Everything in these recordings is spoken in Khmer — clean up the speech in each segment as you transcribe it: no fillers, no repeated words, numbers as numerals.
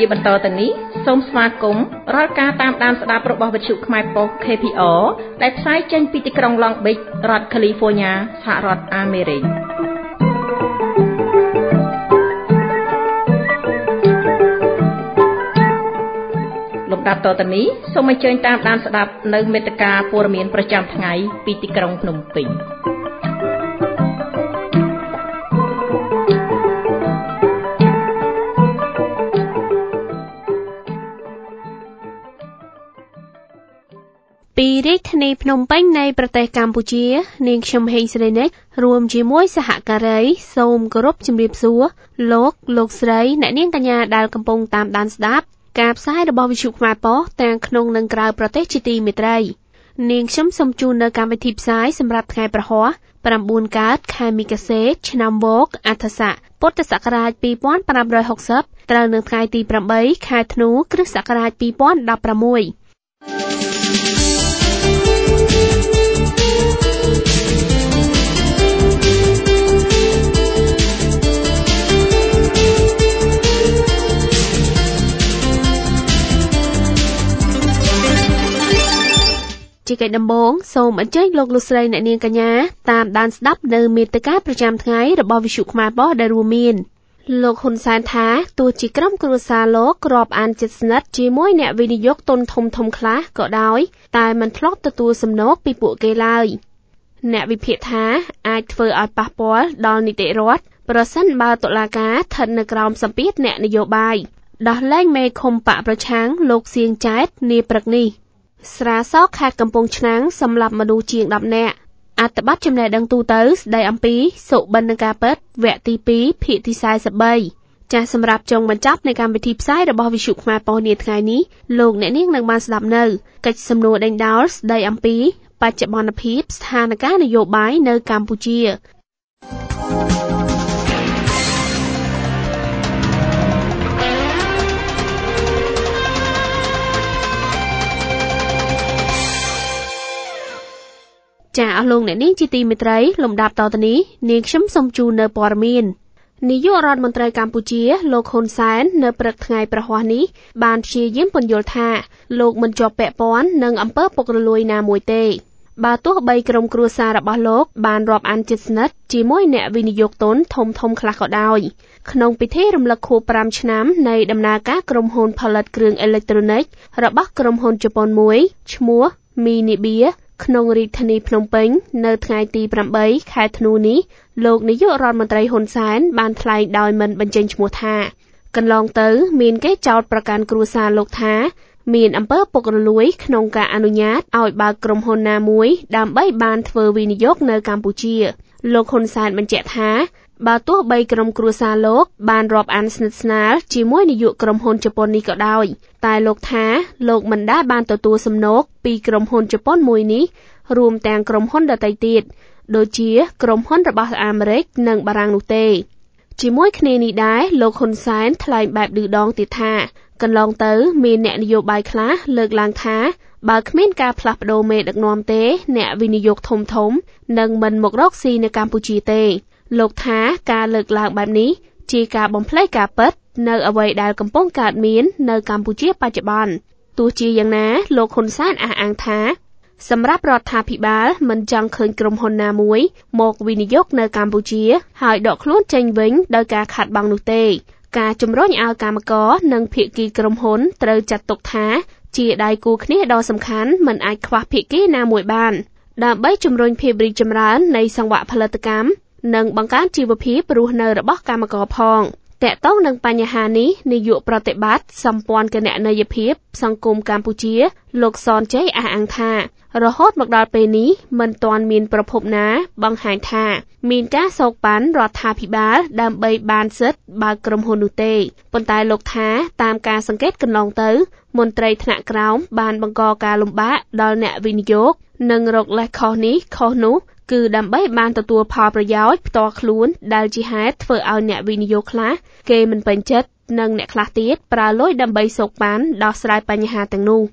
បន្តទៅនេះសូមស្វាគមន៍រាល់ការតាមដានស្ដាប់របស់វិទ្យុខ្មែរប៉ុស្តិ៍ KPR ដែលផ្សាយចេញពីទីក្រុង Long Beach រដ្ឋ California សហរដ្ឋអាមេរិកលំដាប់តទៅនេះសូមអញ្ជើញតាមដានស្ដាប់នៅមេត្តាព័ត៌មានប្រចាំថ្ងៃពីទីក្រុងភ្នំពេញពីរាជធានីភ្នំពេញនៃប្រទេសកម្ពុជានាងខ្ញុំហេងស្រីនិចរួមជាមួយសហការីសូមគោរពជំរាបសួរលោកស្រីអ្នកនាងកញ្ញាដែលកំពុងតាមដានស្ដាប់ការផ្សាយរបស់វិទ្យុខ្មែរប៉ុស្តិ៍ទាំងក្នុងនិងក្រៅប្រទេសជាទីមេត្រីនាងខ្ញុំសូមជូននៅកម្មវិធីផ្សាយសម្រាប់ថ្ងៃប្រហ័ស9កើតខែមិគសេឆ្នាំវកអដ្ឋស័កពុទ្ធសករាជ2560ត្រូវនៅថ្ងៃទី8ខែធ្នូគ្រិស្តសករាជ2016ជាកិច្ចដំបូងសូមអញ្ជើញលោកស្រីអ្នកនាងកញ្ញាតាមដានស្ដាប់នៅមេត្តាប្រចាំថ្ងៃរបស់វិទ្យុខ្មែរប៉ុស្តិ៍ដែលរួមមានលោកហ៊ុនសែនថាទោះជាក្រុមគ្រួសារលោករាប់អានជិតស្និទ្ធជាមួយអ្នកវិនិយោគទុនធំខ្លះក៏ដោយតែមិនធ្លាប់ទទួលសំណូកពីពួកគេឡើយអ្នកវិភាគថាអាចធ្វើឲ្យប៉ះពាល់ដល់នីតិរដ្ឋប្រសិនបើតុលាការស្ថិតនៅក្រោមសម្ពាធអ្នកនយោបាយដោះលែងមេឃុំបកប្រឆាំងលោកសៀងចែតនាព្រឹកនេះស្រាសខេត្តកំពង់ឆ្នាំងសម្លាប់មនុស្សជាង10នាក់អត្ថបទចំណេះដឹងទូទៅស្ដីអំពីសុបិនការពិតវគ្គទី2ភាគទី43ចាសសម្រាប់ចុងបញ្ចប់នៃកម្មវិធីផ្សាយរបស់វិទ្យុខ្មែរប៉ុស្តិ៍នាថ្ងៃនេះលោកអ្នកនាងនឹងបានស្ដាប់នៅកិច្ចសំណួរដេញដោលស្ដីអំពីបច្ចុប្បន្នភាពស្ថានភាពនយោបាយនៅកម្ពុជាចាអស់លោកអ្នកនាងជាទីមេត្រីលំដាប់តទៅនេះនាងខ្ញុំសូមជូននៅព័ត៌មាននាយករដ្ឋមន្ត្រីកម្ពុជាលោកហ៊ុនសែននៅព្រឹកថ្ងៃប្រហ័សនេះបានព្យាយាមពន្យល់ថាលោកមិនជាប់ពាក់ព័ន្ធនឹងអំពើពុករលួយណាមួយទេបើទោះបីក្រុមគ្រួសាររបស់លោកបានរាប់អានជិតស្និទ្ធជាមួយអ្នកវិនិយោគទុនធំខ្លះក៏ដោយក្នុងពិធីរំលឹកខួប5ឆ្នាំនៃដំណើរការក្រុមហ៊ុនផលិតគ្រឿងអេឡិចត្រូនិករបស់ក្រុមហ៊ុនជប៉ុនមួយឈ្មោះ Minebeaក្នុងរាជធានីភ្នំពេញនៅថ្ងៃទី8ខែធ្នូនេះលោកនាយករដ្ឋមន្ត្រីហ៊ុនសែនបានថ្លែងដោយមិនបញ្ចេញឈ្មោះថាកន្លងទៅមានគេចោទប្រកាន់គ្រួសារលោកថាមានអំពើពុករលួយក្នុងការអនុញ្ញាតឲ្យបើកក្រុមហ៊ុនណាមួយដើម្បីបានធ្វើវិនិយោគនៅកម្ពុជាលោកហ៊ុនសែនបញ្ជាក់ថាបើទោះបីក្រុមគ្រួសារលោកបានរាប់អានស្និទ្ធស្នាលជាមួយនាយកក្រុមហ៊ុនជប៉ុននេះក៏ដោយតែលោកថាលោកមិនដែលបានទទួលសំណូកពីក្រុមហ៊ុនជប៉ុនមួយនេះរួមទាំងក្រុមហ៊ុនដទៃទៀតដូចជាក្រុមហ៊ុនរបស់អាមេរិកនិងបារាំងនោះទេជាមួយគ្នានេះដែរលោកហ៊ុនសែនថ្លែងបែបឌឺដងទៀតថាកន្លងទៅមានអ្នកនយោបាយខ្លះលើកឡើងថាបើគ្មានការផ្លាស់ប្ដូរមេដឹកនាំទេអ្នកវិនិយោគធំនឹងមិនមករកស៊ីនៅកម្ពុជាទេលោកថាការលើកឡើងបែបនេះជាការបំភ្លៃការពិតនៅអ្វីដែលកំពុងកើតមាននៅកម្ពុជាបច្ចុប្បន្នទោះជាយ៉ាងណាលោកហ៊ុនសែនអះអាងថាសម្រាប់រដ្ឋាភិបាលមិនចង់ឃើញក្រុមហ៊ុនណាមួយមកវិនិយោគនៅកម្ពុជាហើយដកខ្លួនចេញវិញដោយការខាតបង់នោះទេការជំរុញឲ្យកម្មករនិងភាគីក្រុមហ៊ុនត្រូវចាត់ទុកថាជាដៃគូគ្នាដ៏សំខាន់មិនអាចខ្វះភាគីណាមួយបានដើម្បីជំរុញភាពរីកចម្រើននៃសង្វាក់ផលិតកម្មនិងបង្កើនជីវភាពរស់នៅរបស់កម្មករផងតាក់ទងនឹងបញ្ហានេះនាយកប្រតិបត្តិសម្ព័ន្ធគណនេយ្យភាពសង្គមកម្ពុជាលោកសនជ័យអះអាងថារហូតមកដល់ពេលនេះមិនទាន់មានប្រភពណាបង្ហាញថាមានការសោកប៉ាន់រដ្ឋាភិបាលដើម្បីបានសិទ្ធិបើកក្រុមហ៊ុននោះទេប៉ុន្តែលោកថាតាមការសង្កេតកន្លងទៅមន្ត្រីថ្នាក់ក្រោមបានបង្កការលំបាកដល់អ្នកវិនិយោគនិងរកលេសខុសនេះខុសនោះគឺដើម្បីបានទទួលផលប្រយោជន៍ផ្ទាល់ខ្លួនដែលជាហេតុធ្វើឲ្យអ្នកវិនិយោគខ្លះគេមិនពេញចិត្តនិងអ្នកខ្លះទៀតប្រើលុយដើម្បីសោកប៉ាន់ដោះស្រាយបញ្ហាទាំងនោះ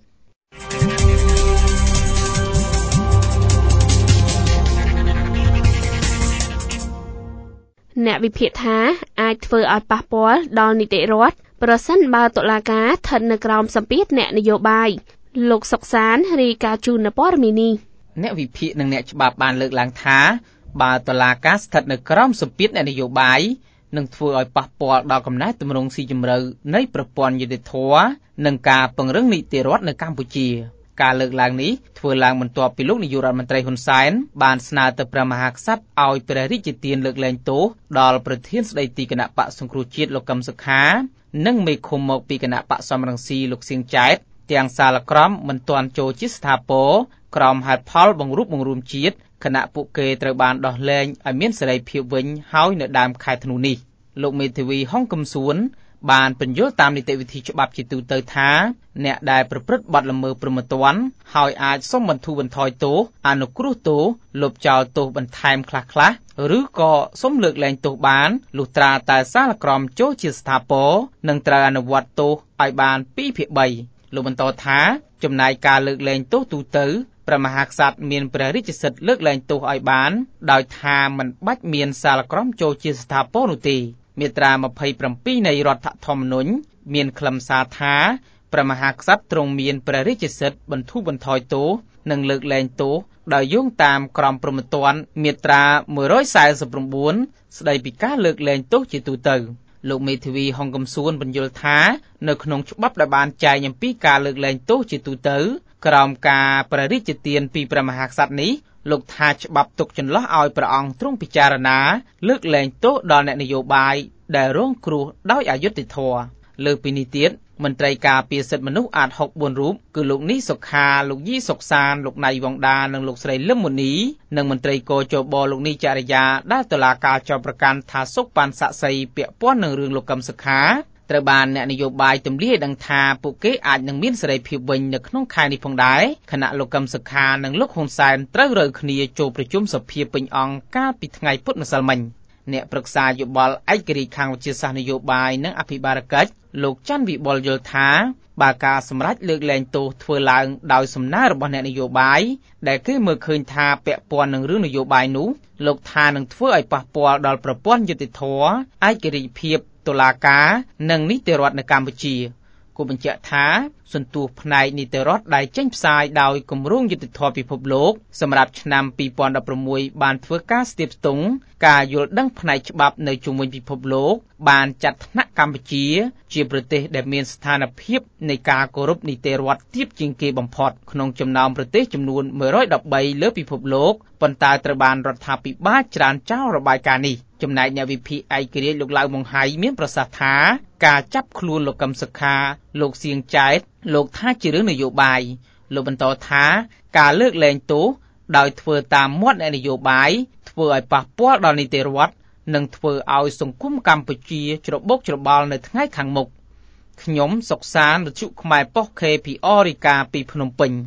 អ្នកវិភាគថាអាចធ្វើឲ្យប៉ះពាល់ដល់នីតិរដ្ឋប្រសិនបើតុលាការស្ថិតនៅក្រោមសម្ពាធអ្នកនយោបាយលោកសុកសានរាយការណ៍ជូននៅព័ត៌មាននេះអ្នកវិភាគនិងអ្នកច្បាប់បានលើកឡើងថាបើតុលាការស្ថិតនៅក្រោមសម្ពាធអ្នកនយោបាយនឹងធ្វើឲ្យប៉ះពាល់ដល់កំណែទម្រង់ស៊ីជម្រៅនៃប្រព័ន្ធយុត្តិធម៌និងការពង្រឹងនីតិរដ្ឋនៅកម្ពុជាការលើកឡើងនេះធ្វើឡើងបន្ទាប់ពីលោកនាយករដ្ឋមន្ត្រីហ៊ុនសែនបានស្នើទៅព្រះមហាក្សត្រឲ្យព្រះរាជទានលើកលែងទោសដល់ប្រធានស្ដីទីគណៈបក្សសង្គ្រោះជាតិលោកកឹមសុខានិងមេឃុំមកពីគណៈបក្សសំរងស៊ីលោកសៀងចែតទាំងសាលក្រមមិនទាន់ចូលជាស្ថាពរក្រមហេតុផលបង្រួបបង្រួមជាតិគណៈពួកគេត្រូវបានដោះលែងឲ្យមានសេរីភាពវិញហើយនៅដើមខែធ្នូនេះលោកមេធាវីហុងកឹមសួនបានបញ្យល់តាមនីតិវិធីច្បាប់ជាទូទៅថាអ្នកដែលប្រព្រឹត្តបទល្មើសព្រហ្មទណ្ឌហើយអាចសុំបន្ធូរបន្ថយទោសអនុគ្រោះទោសលុបចោលទោសបន្ថែមខ្លះៗឬក៏សុំលើកលែងទោសបានលុះត្រាតែសាលក្រមចូលជាស្ថាពរនិងត្រូវអនុវត្តទោសឲ្យបាន2/3លោកបន្តថាចំណែកការលើកលែងទោសទូទៅព្រះមហាក្សត្រមានព្រះរាជសិទ្ធិលើកលែងទោសឲ្យបានដោយថាមិនបាច់មានសាលក្រមចូលជាស្ថាពរនោះទេមាត្រា27នៃរដ្ឋធម្មនុញ្ញមានខ្លឹមសារថាព្រះមហាក្សត្រទ្រង់មានព្រះរាជសិទ្ធិបន្ធូរបន្ថយទោសនិងលើកលែងទោសដោយយោងតាមក្រមព្រហ្មទណ្ឌមាត្រា149ស្ដីពីការលើកលែងទោសជាទូទៅលោកមេធាវីហុងកឹមសួនបញ្យល់ថានៅក្នុងច្បាប់ដែលបានចែងអំពីការលើកលែងទោសជាទូទៅក្រោមការព្រះរាជទានពីព្រះមហាក្សត្រនេះលោកថាច្បាប់ទុកចន្លោះឲ្យព្រះអង្គទ្រង់ពិចារណាលើកលែងទោសដល់អ្នកនយោបាយដែលរងគ្រោះដោយអយុត្តិធម៌លើពីនេះទៀតមន្ត្រីការពារសិទ្ធិមនុស្សអាត64រូបគឺលោកនីសុខាលោកយីសុកសានលោកណៃវងដានិងលោកស្រីលឹមមុនីនិងមន្ត្រីកោជបលោកនីចរិយាដែលតុលាការចោទប្រកាន់ថាសុកប៉ាន់ស័ក្តិសិទ្ធិពាក់ព័ន្ធនឹងរឿងលោកកឹមសុខាត្រូវបានអ្នកនយោបាយទម្លាយដឹងថាពួកគេអាចនឹងមានសេរីភាពវិញនៅក្នុងខែនេះផងដែរខណៈលោកកឹមសុខានិងលោកហ៊ុនសែនត្រូវរើគ្នាចូលប្រជុំសភាពេញអង្គកាលពីថ្ងៃពុធម្សិលមិញអ្នកប្រឹក្សាយោបល់ឯករាជ្យខាងវិទ្យាសាស្ត្រនយោបាយនិងអភិបាលកិច្ចលោកច័ន្ទវិបុលយល់ថាបើការសម្រេចលើកលែងទោសធ្វើឡើងដោយសំណើរបស់អ្នកនយោបាយដែលគេមើលឃើញថាពាក់ព័ន្ធនឹងរឿងនយោបាយនោះលោកថានឹងធ្វើឲ្យប៉ះពាល់ដល់ប្រព័ន្ធយុត្តិធម៌ឯករាជ្យភាពតុលាការនិងនីតិរដ្ឋនៅកម្ពុជាគូបញ្ជាក់ថាសន្ទុះផ្នែកនីតិរដ្ឋដែលចេញផ្សាយដោយគម្រោងយុត្តិធម៌ពិភពលោកសម្រាប់ឆ្នាំ2016បានធ្វើការស្ទាបស្ទង់ការយល់ដឹងផ្នែកច្បាប់នៅជុំវិញពិភពលោកបានចាត់ថ្នាក់កម្ពុជាជាប្រទេសដែលមានស្ថានភាពនៃការគោរពនីតិរដ្ឋទាបជាងគេបំផុតក្នុងចំណោមប្រទេសចំនួន113លើពិភពលោកប៉ុន្តែត្រូវបានរដ្ឋាភិបាលច្រានចោលរបាយការណ៍នេះចំណែកអ្នកវិភាគឯករាជ្យលោកឡៅម៉ុងហៃមានប្រសាសន៍ថាការចាប់ខ្លួនលោកកឹមសុខាលោកសៀងចែតលោកថាជារឿងនយោបាយលោកបន្តថាការលើកលែងទោសដោយធ្វើតាមមាត់អ្នកនយោបាយធ្វើឲ្យប៉ះពាល់ដល់នីតិរដ្ឋនិងធ្វើឲ្យសង្គមកម្ពុជាច្របូកច្របល់នៅថ្ងៃខាងមុខខ្ញុំសុកសានវិទ្យុខ្មែរប៉ុស្តិ៍ KPR រាយការណ៍ពីភ្នំពេញ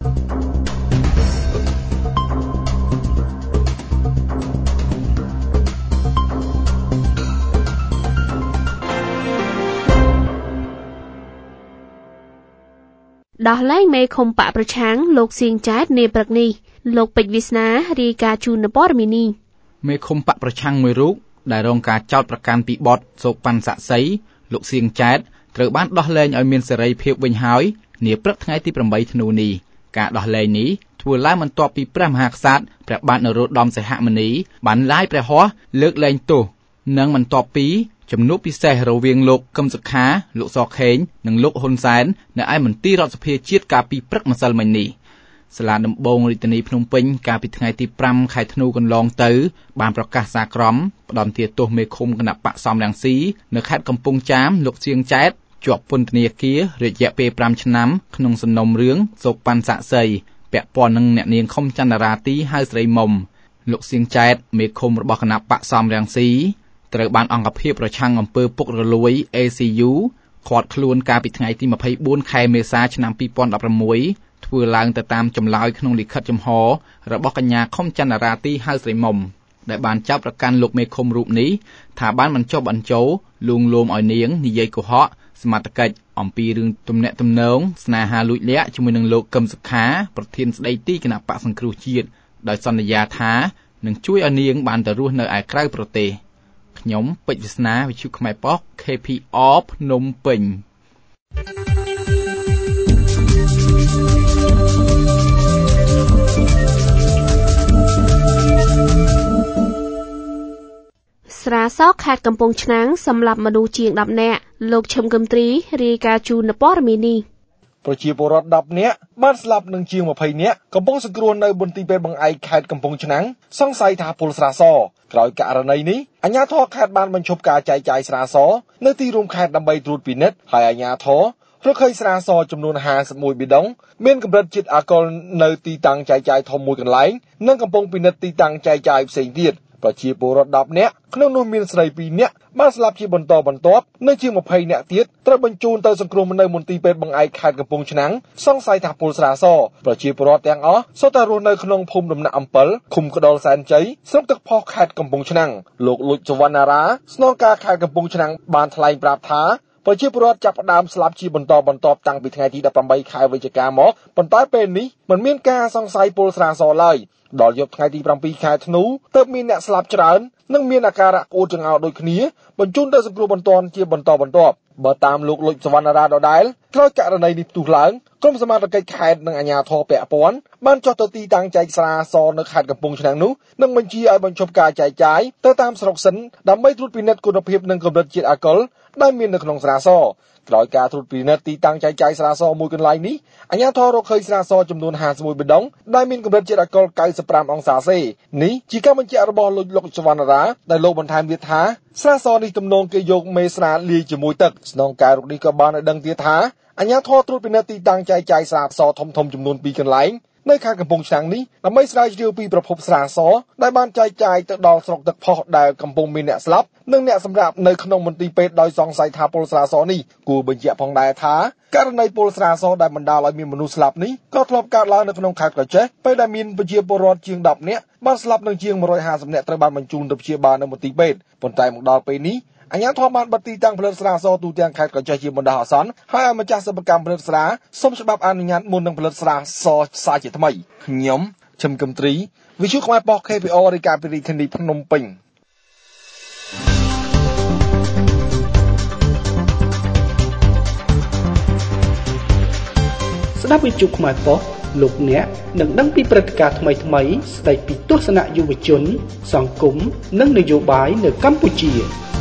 ដោះលែងមេឃុំបកប្រឆាំងលោកសៀងចែតនាព្រឹកនេះលោកពេជ្រវាសនារាយការណ៍ជូននៅព័ត៌មាននេះមេឃុំបកប្រឆាំងមួយរូបដែលរងការចោទប្រកាន់ពីបទសូកប៉ាន់ស័ក្តិសិទ្ធិលោកសៀងចែតត្រូវបានដោះលែងឲ្យមានសេរីភាពវិញហើយនាព្រឹកថ្ងៃទី8ធ្នូនេះការដោះលែងនេះធ្វើឡើងបន្ទាប់ពីព្រះមហាក្សត្រព្រះបាទនរោត្តមសីហមុនីបានឡាយព្រះហស្ថលើកលែងទោសនិងបន្ទាប់ពីជំនួបពិសេសរវាងលោកកឹមសុខាលោកសខេងនិងលោកហ៊ុនសែននៅឯមន្ទីររដ្ឋសភាជាតិកាលពីព្រឹកម្សិលមិញនេះសាលាដំបងរាជធានីភ្នំពេញកាលពីថ្ងៃទី5ខែធ្នូកន្លងទៅបានប្រកាសសារក្រមផ្តន្ទាទោសមេឃុំគណៈបក្សសំរងស៊ីនៅខេត្តកំពង់ចាមលោកសៀងចែតជាប់ពន្ធនាគាររយៈពេល5ឆ្នាំក្នុងសំណុំរឿងសូកប៉ាន់ស័ក្តិសិទ្ធិពាក់ព័ន្ធនឹងអ្នកនាងខុមចន្ទរាទីហៅស្រីមុំលោកសៀងចែតមេឃុំរបស់គណៈបក្សសំរងស៊ីត្រូវបានអង្គភាពប្រឆាំងអំពើពុករលួយ ACU ឃាត់ខ្លួនកាលពីថ្ងៃទី24ខែមេសាឆ្នាំ2016ធ្វើឡើងទៅតាមចម្លើយក្នុងលិខិតចំហរបស់កញ្ញាខុមចន្ទរាទីហៅស្រីមុំដែលបានចាប់ប្រកាន់លោកមេឃុំរូបនេះថាបានបញ្ចុះបញ្ចូលលួងលោមឲ្យនាងនិយាយកុហកសមត្ថកិច្ចអំពីរឿងទំនាក់ទំនងស្នេហាលួចលាក់ជាមួយនឹងលោកកឹមសុខាប្រធានស្ដីទីគណៈបក្សសង្គ្រោះជាតិដោយសន្យាថានឹងជួយឲ្យនាងបានទៅរស់នៅឯក្រៅប្រទេសខ្ញុំពេជ្រវាសនាវិទ្យុខ្មែរប៉ុស្តិ៍ KPR ភ្នំពេញស្រាសខេត្តកំពង់ឆ្នាំងសម្លាប់មនុស្សជាង10នាក់លោកឈឹមកឹមត្រីរាយការណ៍ជូនព័ត៌មាននេះប្រជាពលរដ្ឋ10នាក់បានស្លាប់និងជាង20នាក់កំពុងសង្គ្រោះនៅមន្ទីរពេទ្យបង្អែកខេត្តកំពង់ឆ្នាំងសង្ស័យថាពលស្រាសក្រោយករណីនេះអាជ្ញាធរខេត្តបានបញ្ឈប់ការចែកចាយស្រាសនៅទីរួមខេត្តដើម្បីត្រួតពិនិត្យហើយអាជ្ញាធររកឃើញស្រាសចំនួន51ប៊ីដុងមានកម្រិតជាតិអាល់កុលនៅទីតាំងចែកចាយធំមួយកន្លែងនិងកំពុងពិនិត្យទីតាំងចែកចាយផ្សេងទៀតប្រជាពលរដ្ឋ10នាក់ក្នុងនោះមានស្រី2នាក់បានស្លាប់ជាបន្តបន្ទាប់និងជាង20នាក់ទៀតត្រូវបញ្ជូនទៅសង្គ្រោះនៅមន្ទីរពេទ្យបង្អែកខេត្តកំពង់ឆ្នាំងសង្ស័យថាពលស្រាសប្រជាពលរដ្ឋទាំងអស់សុទ្ធតែរស់នៅក្នុងភូមិដំណាក់អំពិលឃុំក្ដុលសែនជ័យស្រុកទឹកផុសខេត្តកំពង់ឆ្នាំងលោកលុចសវណ្ណារាស្នងការខេត្តកំពង់ឆ្នាំងបានថ្លែងប្រាប់ថាប្រជាពលរដ្ឋចាប់ផ្ដើមស្លាប់ជាបន្តបន្ទាប់តាំងពីថ្ងៃទី18ខែវិច្ឆិកាមកប៉ុន្តែពេលនេះមិនមានការសង្ស័យពលស្រាសឡើយដល់យប់ថ្ងៃទី7ខែធ្នូទើបមានអ្នកស្លាប់ច្រើននិងមានអាការៈក្អួតចង្អោរដូចគ្នាបញ្ជូនទៅសង្គ្រោះបន្ទាន់ជាបន្តបន្ទាប់បើតាមលោកលុចសវណ្ណារាដដែលក្រោយករណីនេះផ្ទុះឡើងក្រុមសមាជិកខេត្តនិងអាជ្ញាធរពាក់ព័ន្ធបានចុះទៅទីតាំងចែកស្រាសនៅខេត្តកំពង់ឆ្នាំងនោះនិងបញ្ជាឲ្យបញ្ឈប់ការចែកចាយទៅតាមស្រុកសិនដើម្បីត្រួតពិនិត្យគុណភាពនិងកម្រិតជាតិអាល់កុលដែលមាននៅក្នុងស្រាសក្រោយការត្រួតពិនិត្យទីតាំងចែកចាយស្រាសមួយកន្លែងនេះអាជ្ញាធររកឃើញស្រាសចំនួន51ប៊ីដុងដែលមានកម្រិតជាតិអាល់កុល95អង្សាសេនេះជាការបញ្ជាក់របស់លោកសវណ្ណារាដែលលោកបន្ថែមទៀតថាស្រាសនេះទំនងគេយកមេស្រាលាយជាមួយទឹកស្នងការរូបនេះក៏បានឲ្យដឹងទៀតថាអាជ្ញាធរត្រួតពិនិត្យទីតាំងចែកចាយស្រាសធំចំនួន2កន្លែងនៅខេត្តកំពង់ឆ្នាំងនេះដើម្បីស្រាវជ្រាវពីប្រភពស្រាសដែលបានចែកចាយទៅដល់ស្រុកទឹកផុសដែលកំពុងមានអ្នកស្លាប់និងអ្នកសម្លាប់នៅក្នុងមន្ទីរពេទ្យដោយសង្ស័យថាពលស្រាសនេះគួរបញ្ជាក់ផងដែរថាករណីពលស្រាសដែលបណ្ដាលឲ្យមានមនុស្សស្លាប់នេះក៏ធ្លាប់កើតឡើងនៅក្នុងខេត្តកោះចេះពេលដែលមានប្រជាពលរដ្ឋជាង10នាក់បានស្លាប់និងជាង150នាក់ត្រូវបានបញ្ជូនទៅព្យាបាលនៅមន្ទីរពេទ្យប៉ុន្តែមកដល់ពេលនេះអាជ្ញាធរបានបិទទីតាំងផលិតស្រាសទូទាំងខេត្តកោះចេះជាបណ្ដោះអាសន្នហើយឲ្យម្ចាស់សិប្បកម្មផលិតស្រាសុំច្បាប់អនុញ្ញាតមុននឹងផលិតស្រាសាជាថ្មីខ្ញុំឈឹមកឹមត្រីវិទ្យុខ្មែរប៉ុស្តិ៍ KPR រាយការណ៍ពីរាជធានីភ្នំពេញស្ដាប់វិទ្យុខ្មែរប៉ុស្តិ៍លោកអ្នកនឹងដឹងពីព្រឹត្តិការណ៍ថ្មីស្ដីពីទស្សនៈយុវជនសង្គមនិងនយោបាយនៅកម្ពុជា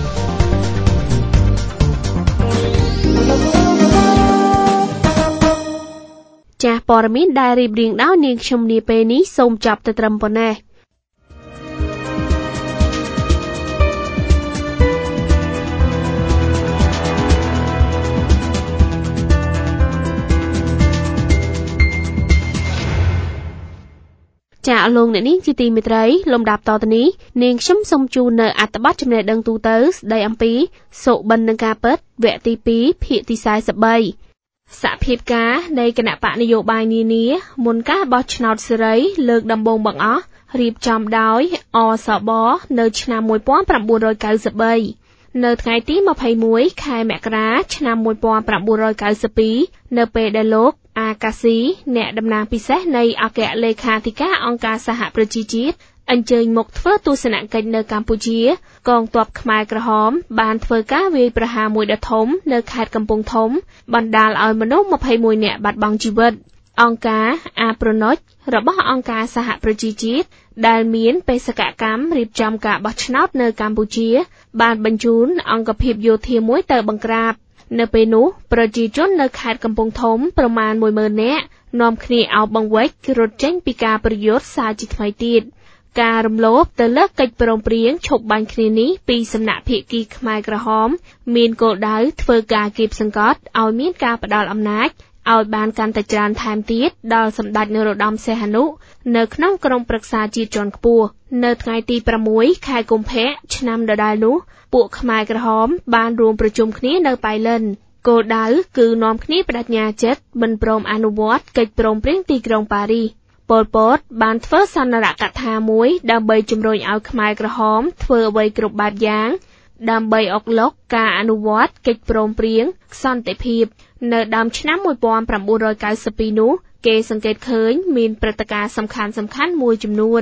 ចាស់ព័ត៌មានដែលរៀបរៀងដោយនាងខ្ញុំនាពេលនេះសូមចាប់ទៅត្រឹមប៉ុណ្ណេះចាលោកអ្នកនាងជាទីមេត្រីលំដាប់តទៅនេះនាងខ្ញុំសូមជូននៅអត្ថបទចំណេះដឹងទូទៅស្ដីអំពីសុបិននឹងការពិតវគ្គទី2ភាគទី43សហភាពការនៃគណៈបកនយោបាយនានាមុនការបោះឆ្នោតសេរីលើកដំបូងបង្អស់រៀបចំដោយអសបនៅឆ្នាំ1993នៅថ្ងៃទី21ខែមករាឆ្នាំ1992នៅពេលដែលលោកអាកាស៊ីអ្នកតំណាងពិសេសនៃអគ្គលេខាធិការអង្គការសហប្រជាជាតិអញ្ជើញមកធ្វើទស្សនកិច្ចនៅកម្ពុជាកងទ័ពខ្មែរក្រហមបានធ្វើការវាយប្រហារមួយដ៏ធំនៅខេត្តកំពង់ធំបណ្ដាលឲ្យមនុស្ស21នាក់បាត់បង់ជីវិតអង្គការអាប្រណុចរបស់អង្គការសហប្រជាជាតិដែលមានបេសកកម្មរៀបចំការបោះឆ្នោតនៅកម្ពុជាបានបញ្ជូនអង្គភាពយោធាមួយទៅបង្ក្រាបនៅពេលនោះប្រជាជននៅខេត្តកំពង់ធំប្រមាណ 10000 នាក់នាំគ្នាអោបបង្វេចរត់ចេញពីការប្រយុទ្ធសារជាថ្មីទៀតការរំលោភទៅលើកិច្ចព្រមព្រៀងឈប់បាញ់គ្នានេះពីសំណាក់ភាគីខ្មែរក្រហមមានគោលដៅធ្វើការគៀបសង្កត់ឲ្យមានការផ្ដាល់អំណាចឲ្យបានកាន់តែច្រើនថែមទៀតដល់សម្ដេចនរោត្តមសីហនុនៅក្នុងក្រុមប្រឹក្សាជាតិជាន់ខ្ពស់នៅថ្ងៃទី6ខែកុម្ភៈឆ្នាំដដែលនោះពួកខ្មែរក្រហមបានរួមប្រជុំគ្នានៅប៉ៃលិនគោលដៅគឺនាំគ្នាបដិញ្ញាចិត្តមិនព្រមអនុវត្តកិច្ចព្រមព្រៀងទីក្រុងប៉ារីសប៉ុលពតបានធ្វើសន្និរកថាមួយដើម្បីជំរុញឲ្យខ្មែរក្រហមធ្វើអ្វីគ្រប់បែបយ៉ាងដើម្បីអុកឡុកការអនុវត្តកិច្ចព្រមព្រៀងសន្តិភាពនៅដើមឆ្នាំ1992នោះគេសង្កេតឃើញមានព្រឹត្តិការណ៍សំខាន់មួយចំនួន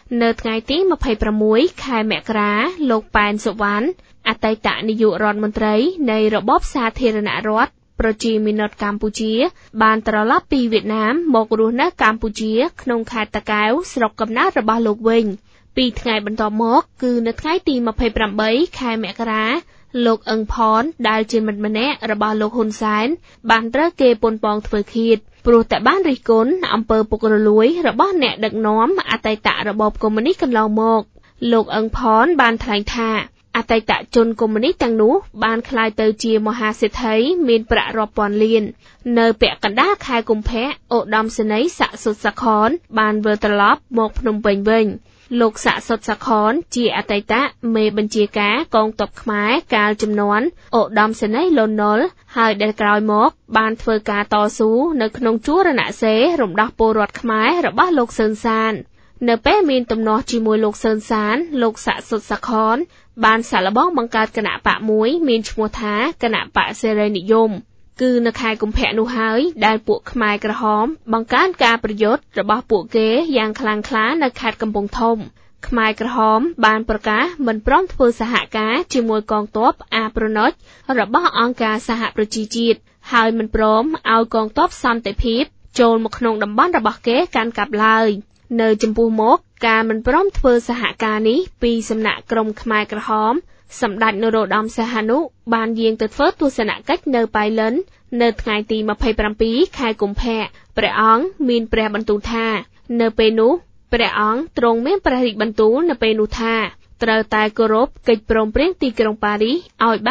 នៅថ្ងៃទី26ខែមករាលោកប៉ែនសុវណ្ណអតីតនាយករដ្ឋមន្ត្រីនៃរបបសាធារណរដ្ឋប្រជាមានិតកម្ពុជាបានត្រឡប់ពីវៀតណាមមករស់នៅកម្ពុជាក្នុងខេត្តតាកែវស្រុកកំណើតរបស់លោកវិញពីថ្ងៃបន្ទាប់មកគឺនៅថ្ងៃទី28ខែមករាលោកអឹងផនដែលជាមិត្តម្នាក់របស់លោកហ៊ុនសែនបានត្រូវគេប៉ុនប៉ងធ្វើឃាតព្រោះតែបានរិះគន់អំពើពុករលួយរបស់អ្នកដឹកនាំអតីតរបបកុម្មុយនីសកន្លងមកលោកអឹងផនបានថ្លែងថាអតីតជនកុម្មុយនីសទាំងនោះបានក្លាយទៅជាមហាសេដ្ឋីមានប្រាក់រាប់ពាន់លាននៅពាក់កណ្ដាលខែកុម្ភៈឧត្តមសេនីយ៍ស័ក្តិសុទ្ធសខនបានវិលត្រឡប់មកភ្នំពេញវិញលោកស័ក្តិសុទ្ធសខនជាអតីតមេបញ្ជាការកងទ័ពខ្មែរកាលជំនាន់ឧត្តមសេនីយ៍លន់ នល់ហើយដែលក្រោយមកបានធ្វើការតស៊ូនៅក្នុងជួរណសេររំដោះពលរដ្ឋខ្មែររបស់លោកសឺនសាននៅពេលមានទំនាស់ជាមួយលោកសឺនសានលោកស័ក្តិសុទ្ធសខនបានសាកល្បងបង្កើតគណៈបកមួយមានឈ្មោះថាគណៈបកសេរីនិយមគឺនៅខែកុម្ភៈនោះហើយដែលពួកខ្មែរក្រហមបង្កើនការប្រយុទ្ធរបស់ពួកគេយ៉ាងខ្លាំងក្លានៅខេត្តកំពង់ធំខ្មែរក្រហមបានប្រកាសមិនព្រមធ្វើសហការជាមួយកងទ័ពអាប្រណុចរបស់អង្គការសហប្រជាជាតិហើយមិនព្រមឲ្យកងទ័ពសន្តិភាពចូលមកក្នុងតំបន់របស់គេកាន់កាប់ឡើយនៅចំពោះមុខការមិនព្រមធ្វើសហការនេះពីសំណាក់ក្រមខ្មែរក្រហមសម្ដេចនរោត្តមសីហនុបានយាងទៅធ្វើទស្សនកិច្ចនៅប៉ៃលិននៅថ្ងៃទី27ខែកុម្ភៈព្រះអង្គមានព្រះបន្ទូលថានៅពេលនោះព្រះអង្គទ្រង់មានព្រះរាជបន្ទូលនៅពេលនោះថាត្រូវតែគោរពកិច្ចព្រមព្រៀងទីក្រុងប៉ារីសឲ្យបាន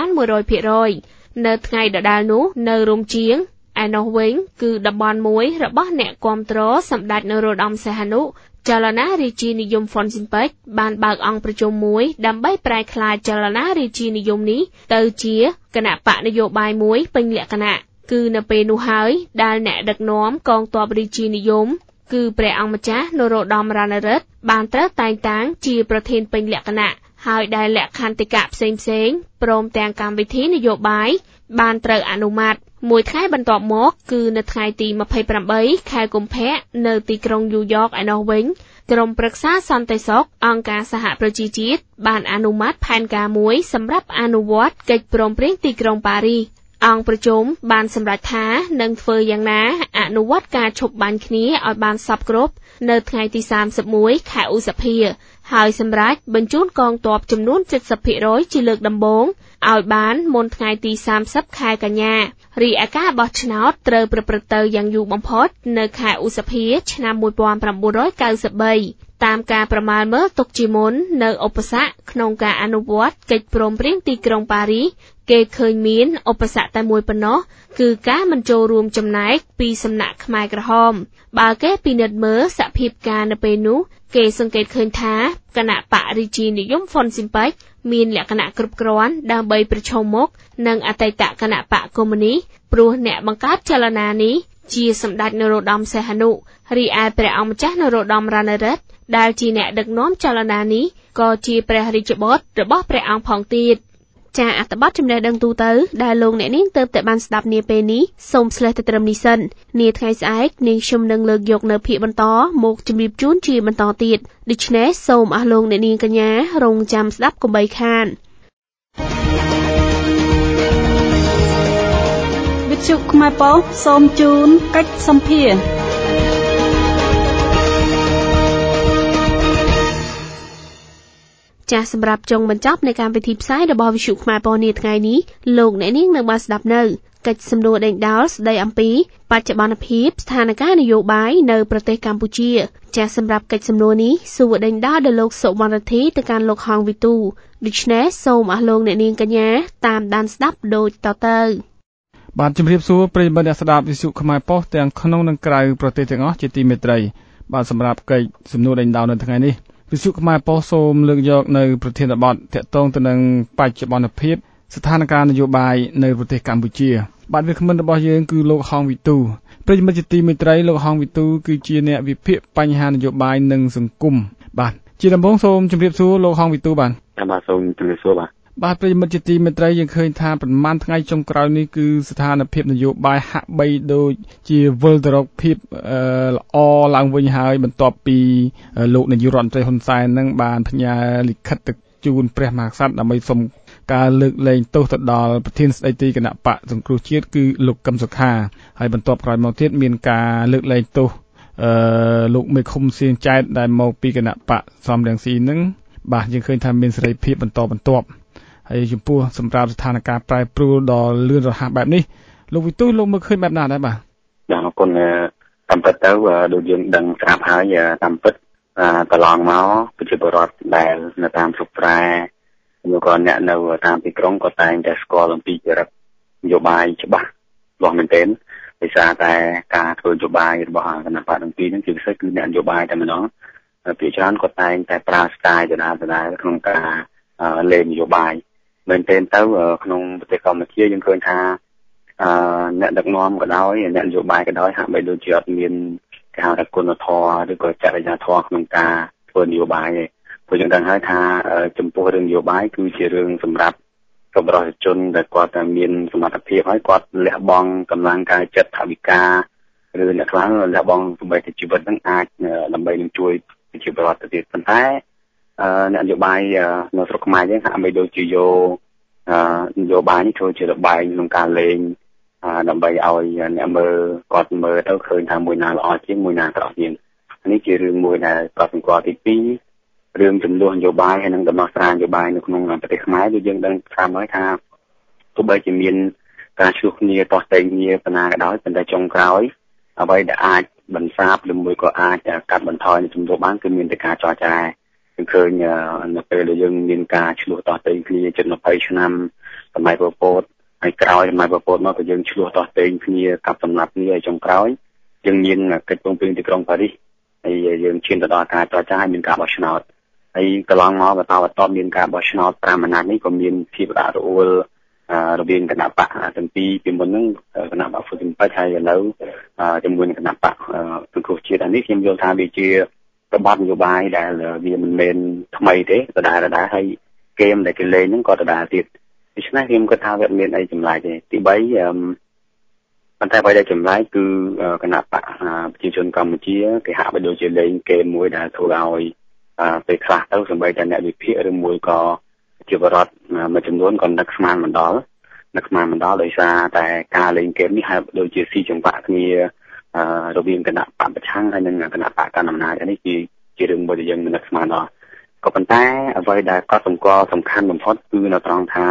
100% នៅថ្ងៃដដែលនោះនៅរំជាងឯនោះវិញគឺតំបន់មួយរបស់អ្នកគាំទ្រសម្ដេចនរោត្តមសីហនុចលនារាជានិយមហ្វុនស៊ិនប៉ិចបានបើកអង្គប្រជុំមួយដើម្បីប្រែក្លាយចលនារាជានិយមនេះទៅជាគណៈបកនយោបាយមួយពេញលក្ខណៈគឺនៅពេលនោះហើយដែលអ្នកដឹកនាំកងទ័ពរាជានិយមគឺព្រះអង្គម្ចាស់នរោត្តមរណរដ្ឋបានត្រូវតែងតាំងជាប្រធានពេញលក្ខណៈហើយដែលលក្ខន្តិកៈផ្សេងៗព្រមទាំងកម្មវិធីនយោបាយបានត្រូវអនុម័តមួយថ្ងៃបន្ទាប់មកគឺនៅថ្ងៃទី28ខែកុម្ភៈនៅទីក្រុងញូវយ៉កឯណោះវិញក្រុមប្រឹក្សាសន្តិសុខអង្គការសហប្រជាជាតិបានអនុម័តផែនការមួយសម្រាប់អនុវត្តកិច្ចព្រមព្រៀងទីក្រុងប៉ារីសអង្គប្រជុំបានសម្រេចថានឹងធ្វើយ៉ាងណាអនុវត្តការឈប់បាញ់គ្នាឲ្យបានសព្វគ្រប់នៅថ្ងៃទី31ខែឧសភាហើយសម្រេចបញ្ជូនកងទ័ពចំនួន 70% ជាលើកដំបូងឲ្យបានមុនថ្ងៃទី30ខែកញ្ញារីឯការបោះឆ្នោតត្រូវប្រព្រឹត្តទៅយ៉ាងយូរបំផុតនៅខែឧសភាឆ្នាំ1993តាមការប្រមាលមើលទុកជាមុននៅឧបសគ្គក្នុងការអនុវត្តកិច្ចព្រមព្រៀងទីក្រុងប៉ារីសគេឃើញមានឧបសគ្គតែមួយប៉ុណ្ណោះគឺការមិនចូលរួមចំណែកពីសំណាក់ខ្មែរក្រហមបើគេពិនិត្យមើលសភាពការនៅពេលនោះគេសង្កេតឃើញថាគណៈបករាជានិយមហ្វុនស៊ិនប៉ិចមានលក្ខណៈគ្រប់គ្រាន់ដើម្បីប្រឈមមុខនឹងអតីតគណៈបកកុម្មុយនីសព្រោះអ្នកបង្កើតចលនានេះជាសម្ដេចនរោត្តមសីហនុរីឯព្រះអង្គម្ចាស់នរោត្តមរណរដ្ឋដែលជាអ្នកដឹកនាំចលនានេះក៏ជាព្រះរាជបុត្ររបស់ព្រះអង្គផងទៀតចាអត្ថបទចំណេះដឹងទូទៅដែលលោកអ្នកនាងទើបតែបានស្ដាប់នាពេលនេះសូមស្លេះទៅត្រឹមនេះសិននាថ្ងៃស្អែកនាងខ្ញុំនឹងលើកយកនៅភាគបន្តមកជម្រាបជូនជាបន្តទៀតដូច្នេះសូមអស់លោកអ្នកនាងកញ្ញារងចាំស្ដាប់កុំបីខានវិទ្យុខ្មែរប៉ុស្តិ៍សូមជូនកិច្ចសម្ភារចាសសម្រាប់ចុងបញ្ចប់នៃកម្មវិធីផ្សាយរបស់វិទ្យុខ្មែរប៉ុស្តិ៍នាថ្ងៃនេះលោកអ្នកនាងនឹងបានស្ដាប់នៅកិច្ចសំណួរដេញដោលស្ដីអំពីបច្ចុប្បន្នភាពស្ថានភាពនយោបាយនៅប្រទេសកម្ពុជាចាសសម្រាប់កិច្ចសំណួរនេះសួរដេញដោលដល់លោកសុវណ្ណរិទ្ធីទៅកាន់លោកហងវិទូដូច្នេះសូមអស់លោកអ្នកនាងកញ្ញាតាមដានស្ដាប់ដូចតទៅបាទជំរាបសួរប្រិយមិត្តអ្នកស្ដាប់វិទ្យុខ្មែរប៉ុស្តិ៍ទាំងក្នុងនិងក្រៅប្រទេសទាំងអស់ជាទីមេត្រីបាទសម្រាប់កិច្ចសំណួរដេញដោលនៅថ្ងៃនេះវិទ្យុខ្មែរប៉ុស្តិ៍សូមលើកយកនៅប្រធានបទទាក់ទងទៅនឹងបច្ចុប្បន្នភាពស្ថានភាពនយោបាយនៅប្រទេសកម្ពុជាបាទវាគ្មិនរបស់យើងគឺលោកហងវិទូប្រិយមិត្តជាទីមេត្រីលោកហងវិទូគឺជាអ្នកវិភាគបញ្ហានយោបាយនិងសង្គមបាទជាដំបូងសូមជម្រាបសួរលោកហងវិទូបាទបាទសូមជម្រាបសួរបាទបាទប្រិយមិត្តជាទីមេត្រីយើងឃើញថាប្រហែលថ្ងៃចុងក្រោយនេះគឺស្ថានភាពនយោបាយហាក់បីដូចជាវិលទៅរកភាពល្អឡើងវិញហើយបន្ទាប់ពីលោកនាយករដ្ឋមន្ត្រីហ៊ុនសែននឹងបានផ្ញើលិខិតទៅជូនព្រះមហាក្សត្រដើម្បីសុំការលើកលែងទោសទៅដល់ប្រធានស្ដីទីគណៈបកសង្គ្រោះជាតិគឺលោកកឹមសុខាហើយបន្ទាប់ក្រោយមកទៀតមានការលើកលែងទោសលោកមេឃុំសៀងចែតដែលមកពីគណៈបកសំរងស៊ីនឹងបាទយើងឃើញថាមានសេរីភាពបន្តបន្ទាប់ហើយចំពោះសម្រាប់ស្ថានភាពប្រែប្រួលដល់លឿនរហ័សបែបនេះលោកវិទូលោកមើលឃើញបែបណាដែរបាទបាទអរគុណតាមពិតទៅដូចយើងដឹងស្រាប់ហើយតាមពិតកន្លងមកប្រជាពលរដ្ឋដែលនៅតាមស្រុកស្រែឬក៏អ្នកនៅតាមទីក្រុងក៏តែងតែស្គាល់អំពីចរិតនយោបាយច្បាស់លាស់មែនទែនដោយសារតែការធ្វើនយោបាយរបស់គណៈបកទាំងពីរហ្នឹងជាពិសេសគឺអ្នកនយោបាយតែម្ដងភាគច្រើនក៏តែងតែប្រើស្ទាយដដែលក្នុងការលេងនយោបាយមែនទែនទៅក្នុងប្រទេសកម្ពុជាយើងឃើញថាអ្នកដឹកនាំក៏ដោយអ្នកនយោបាយក៏ដោយហាក់បីដូចជាអត់មានគេហៅថាគុណធម៌ឬក៏ចរិយាធម៌ក្នុងការធ្វើនយោបាយទេព្រោះយើងដឹងហើយថាចំពោះរឿងនយោបាយគឺជារឿងសម្រាប់សម្រាប់ជនដែលគាត់តែមានសមត្ថភាពហើយគាត់លះបង់កម្លាំងកាយចិត្តថវិកាឬអ្នកខ្លះលះបង់ដើម្បីជីវិតនឹងអាចដើម្បីនឹងជួយប្រជាពលរដ្ឋទៅទៀតប៉ុន្តែអ្នកនយោបាយនៅស្រុកខ្មែរយើងហាក់បីដូចជាយកនយោបាយនេះធ្វើជាល្បែងក្នុងការលេងដើម្បីឲ្យអ្នកមើលគាត់មើលទៅឃើញថាមួយណាល្អជាងមួយណាក្រក់ជាងនេះជារឿងមួយដែលប្រកបអង្គទី2រឿងចំនួននយោបាយហើយនិងដំណោះស្រាយនយោបាយនៅក្នុងប្រទេសខ្មែរដូចយើងដឹងថាមកថាទោះបីជាមានការជួបគ្នាតោះតែងគ្នាបណ្ណាក៏ដោយប៉ុន្តែចុងក្រោយអ្វីដែលអាចបន្សាបឬមួយក៏អាចកាត់បន្ថយនៅចំនួនបានគឺមានតែការចរចាឃើញនៅពេលដែលយើងមានការឆ្លោះតោះតែងគ្នាជិត20ឆ្នាំសម័យប៉ុលពតហើយក្រោយសម័យប៉ុលពតមកក៏យើងឆ្លោះតោះតែងគ្នាកាប់សម្លាប់គ្នាហើយចុងក្រោយយើងមានកិច្ចព្រមព្រៀងទីក្រុងប៉ារីសហើយយើងឈានទៅដល់ការចរចាមានការបោះឆ្នោតហើយកន្លងមកបន្តមានការបោះឆ្នោត5អាណត្តិនេះក៏មានភាពរអាក់រអួលរវាងគណៈបកទាំងពីរពីមុនហ្នឹងគណៈបកហ្វុតស៊ីមប៉ិចហើយឥឡូវជាមួយនឹងគណៈបកសង្គ្រោះជាតិនេះខ្ញុំយល់ថាវាជារបបនយោបាយដែលវាមិនមែនថ្មីទេដដែលហើយហ្គេមដែលគេលេងហ្នឹងក៏ដដែលទៀតដូច្នេះខ្ញុំគិតថាវាមានអីចម្លែកទេទី3ប៉ុន្តែអ្វីដែលចម្លែកគឺគណៈបកប្រជាជនកម្ពុជាគេហាក់បីដូចជាលេងហ្គេមមួយដែលធ្វើឲ្យពេលខ្លះទៅសម្បីតែអ្នកវិភាគឬមួយក៏ជាបរិបទមួយចំនួនក៏នឹកស្មានមិនដល់ដោយសារតែការលេងហ្គេមនេះហាក់ដូចជាស៊ីចង្វាក់គ្នារវាងគណៈបកប្រឆាំងហើយនិងគណៈបកកណ្ដាលអំណាចនេះជារឿងមួយដែលយើងមិននឹកស្មានដល់ក៏ប៉ុន្តែអ្វីដែលកត់សម្គាល់សំខាន់បំផុតគឺនៅត្រង់ថា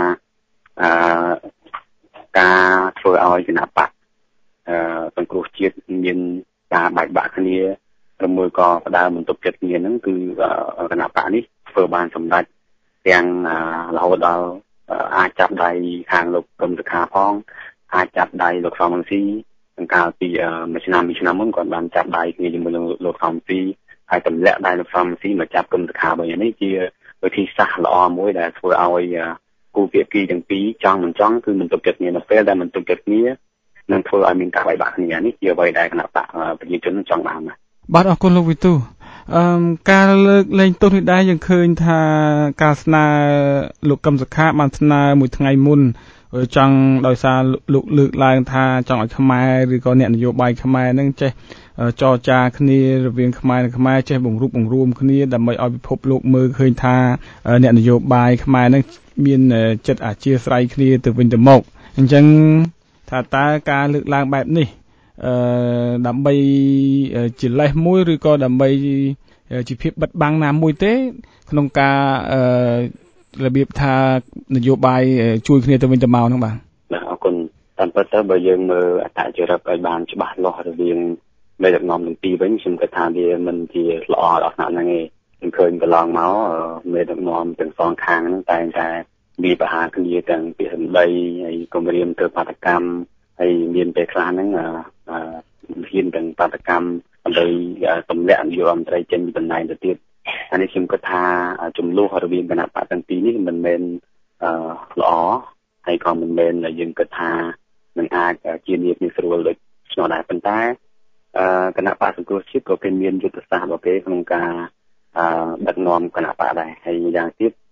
ការធ្វើឲ្យគណៈបកសង្គ្រោះជាតិមានការបែកបាក់គ្នាឬមួយក៏បដើមបន្ទប់ចិត្តគ្នាហ្នឹងគឺគណៈបកនេះធ្វើបានសម្រេចទាំងរហូតដល់អាចចាប់ដៃខាងលោកកឹមសុខាផងអាចចាប់ដៃលោកសំរងស៊ីទាំងកាលពីមួយឆ្នាំមុនគាត់បានចាប់ដៃគ្នាជាមួយនឹងលោកសំរងស៊ីហើយទម្លាក់ដៃលោកសំរងស៊ីមកចាប់កឹមសុខាវិញនេះជាវិធីសាស្ត្រល្អមួយដែលធ្វើឲ្យគូភាគីទាំងពីរចង់មិនចង់គឺមិនទុកចិត្តគ្នានៅពេលដែលមិនទុកចិត្តគ្នានឹងធ្វើឲ្យមានការបែកបាក់គ្នានេះជាអ្វីដែលគណៈបកប្រជាជនចង់បានបាទអរគុណលោកវិទូការលើកលែងទោសនេះដែរយើងឃើញថាការស្នើលោកកឹមសុខាបានស្នើមួយថ្ងៃមុនចង់ដោយសារលោកលើកឡើងថាចង់ឲ្យខ្មែរឬក៏អ្នកនយោបាយខ្មែរនឹងចេះចរចាគ្នារវាងខ្មែរនិងខ្មែរចេះបង្រួបបង្រួមគ្នាដើម្បីឲ្យពិភពលោកមើលឃើញថាអ្នកនយោបាយខ្មែរនឹងមានចិត្តអធ្យាស្រ័យគ្នាទៅវិញទៅមកអញ្ចឹងថាតើការលើកឡើងបែបនេះដើម្បីជាលេសមួយឬក៏ដើម្បីជាភាពបិទបាំងណាមួយទេក្នុងការរបៀបថានយោបាយជួយគ្នាទៅវិញទៅមកហ្នឹងបាទអរគុណតាមពិតទៅបើយើងមើលអត្តចរិតឲ្យបានច្បាស់លាស់រវាងមេដឹកនាំទាំងពីរវិញខ្ញុំគិតថាវាមិនជាល្អដល់ថ្នាក់ហ្នឹងទេខ្ញុំឃើញកន្លងមកមេដឹកនាំទាំងសងខាងហ្នឹងតែងតែមានបហាគ្នាទាំងពាក្យសម្ដីហើយគម្រាមទៅបាតកម្មហើយមានពេលខ្លះហ្នឹងហ៊ានទាំងបាតកម្មដើម្បីទម្លាក់នាយករដ្ឋមន្ត្រីចេញពីតំណែងទៅទៀតអានេះខ្ញុំគិតថាចំនួនរវាងគណៈបកទាំងពីរនេះមិនមែនល្អហើយក៏មិនមែនយើងគិតថានឹងអាចជានាមស្រួលដូចឆ្នោតដែរប៉ុន្តែគណៈបកសង្គ្រោះជាតិក៏គេមានយុទ្ធសាស្ត្ររបស់គេក្នុងការដឹកនាំគណៈបកដែរហើយយ៉ាងទៀត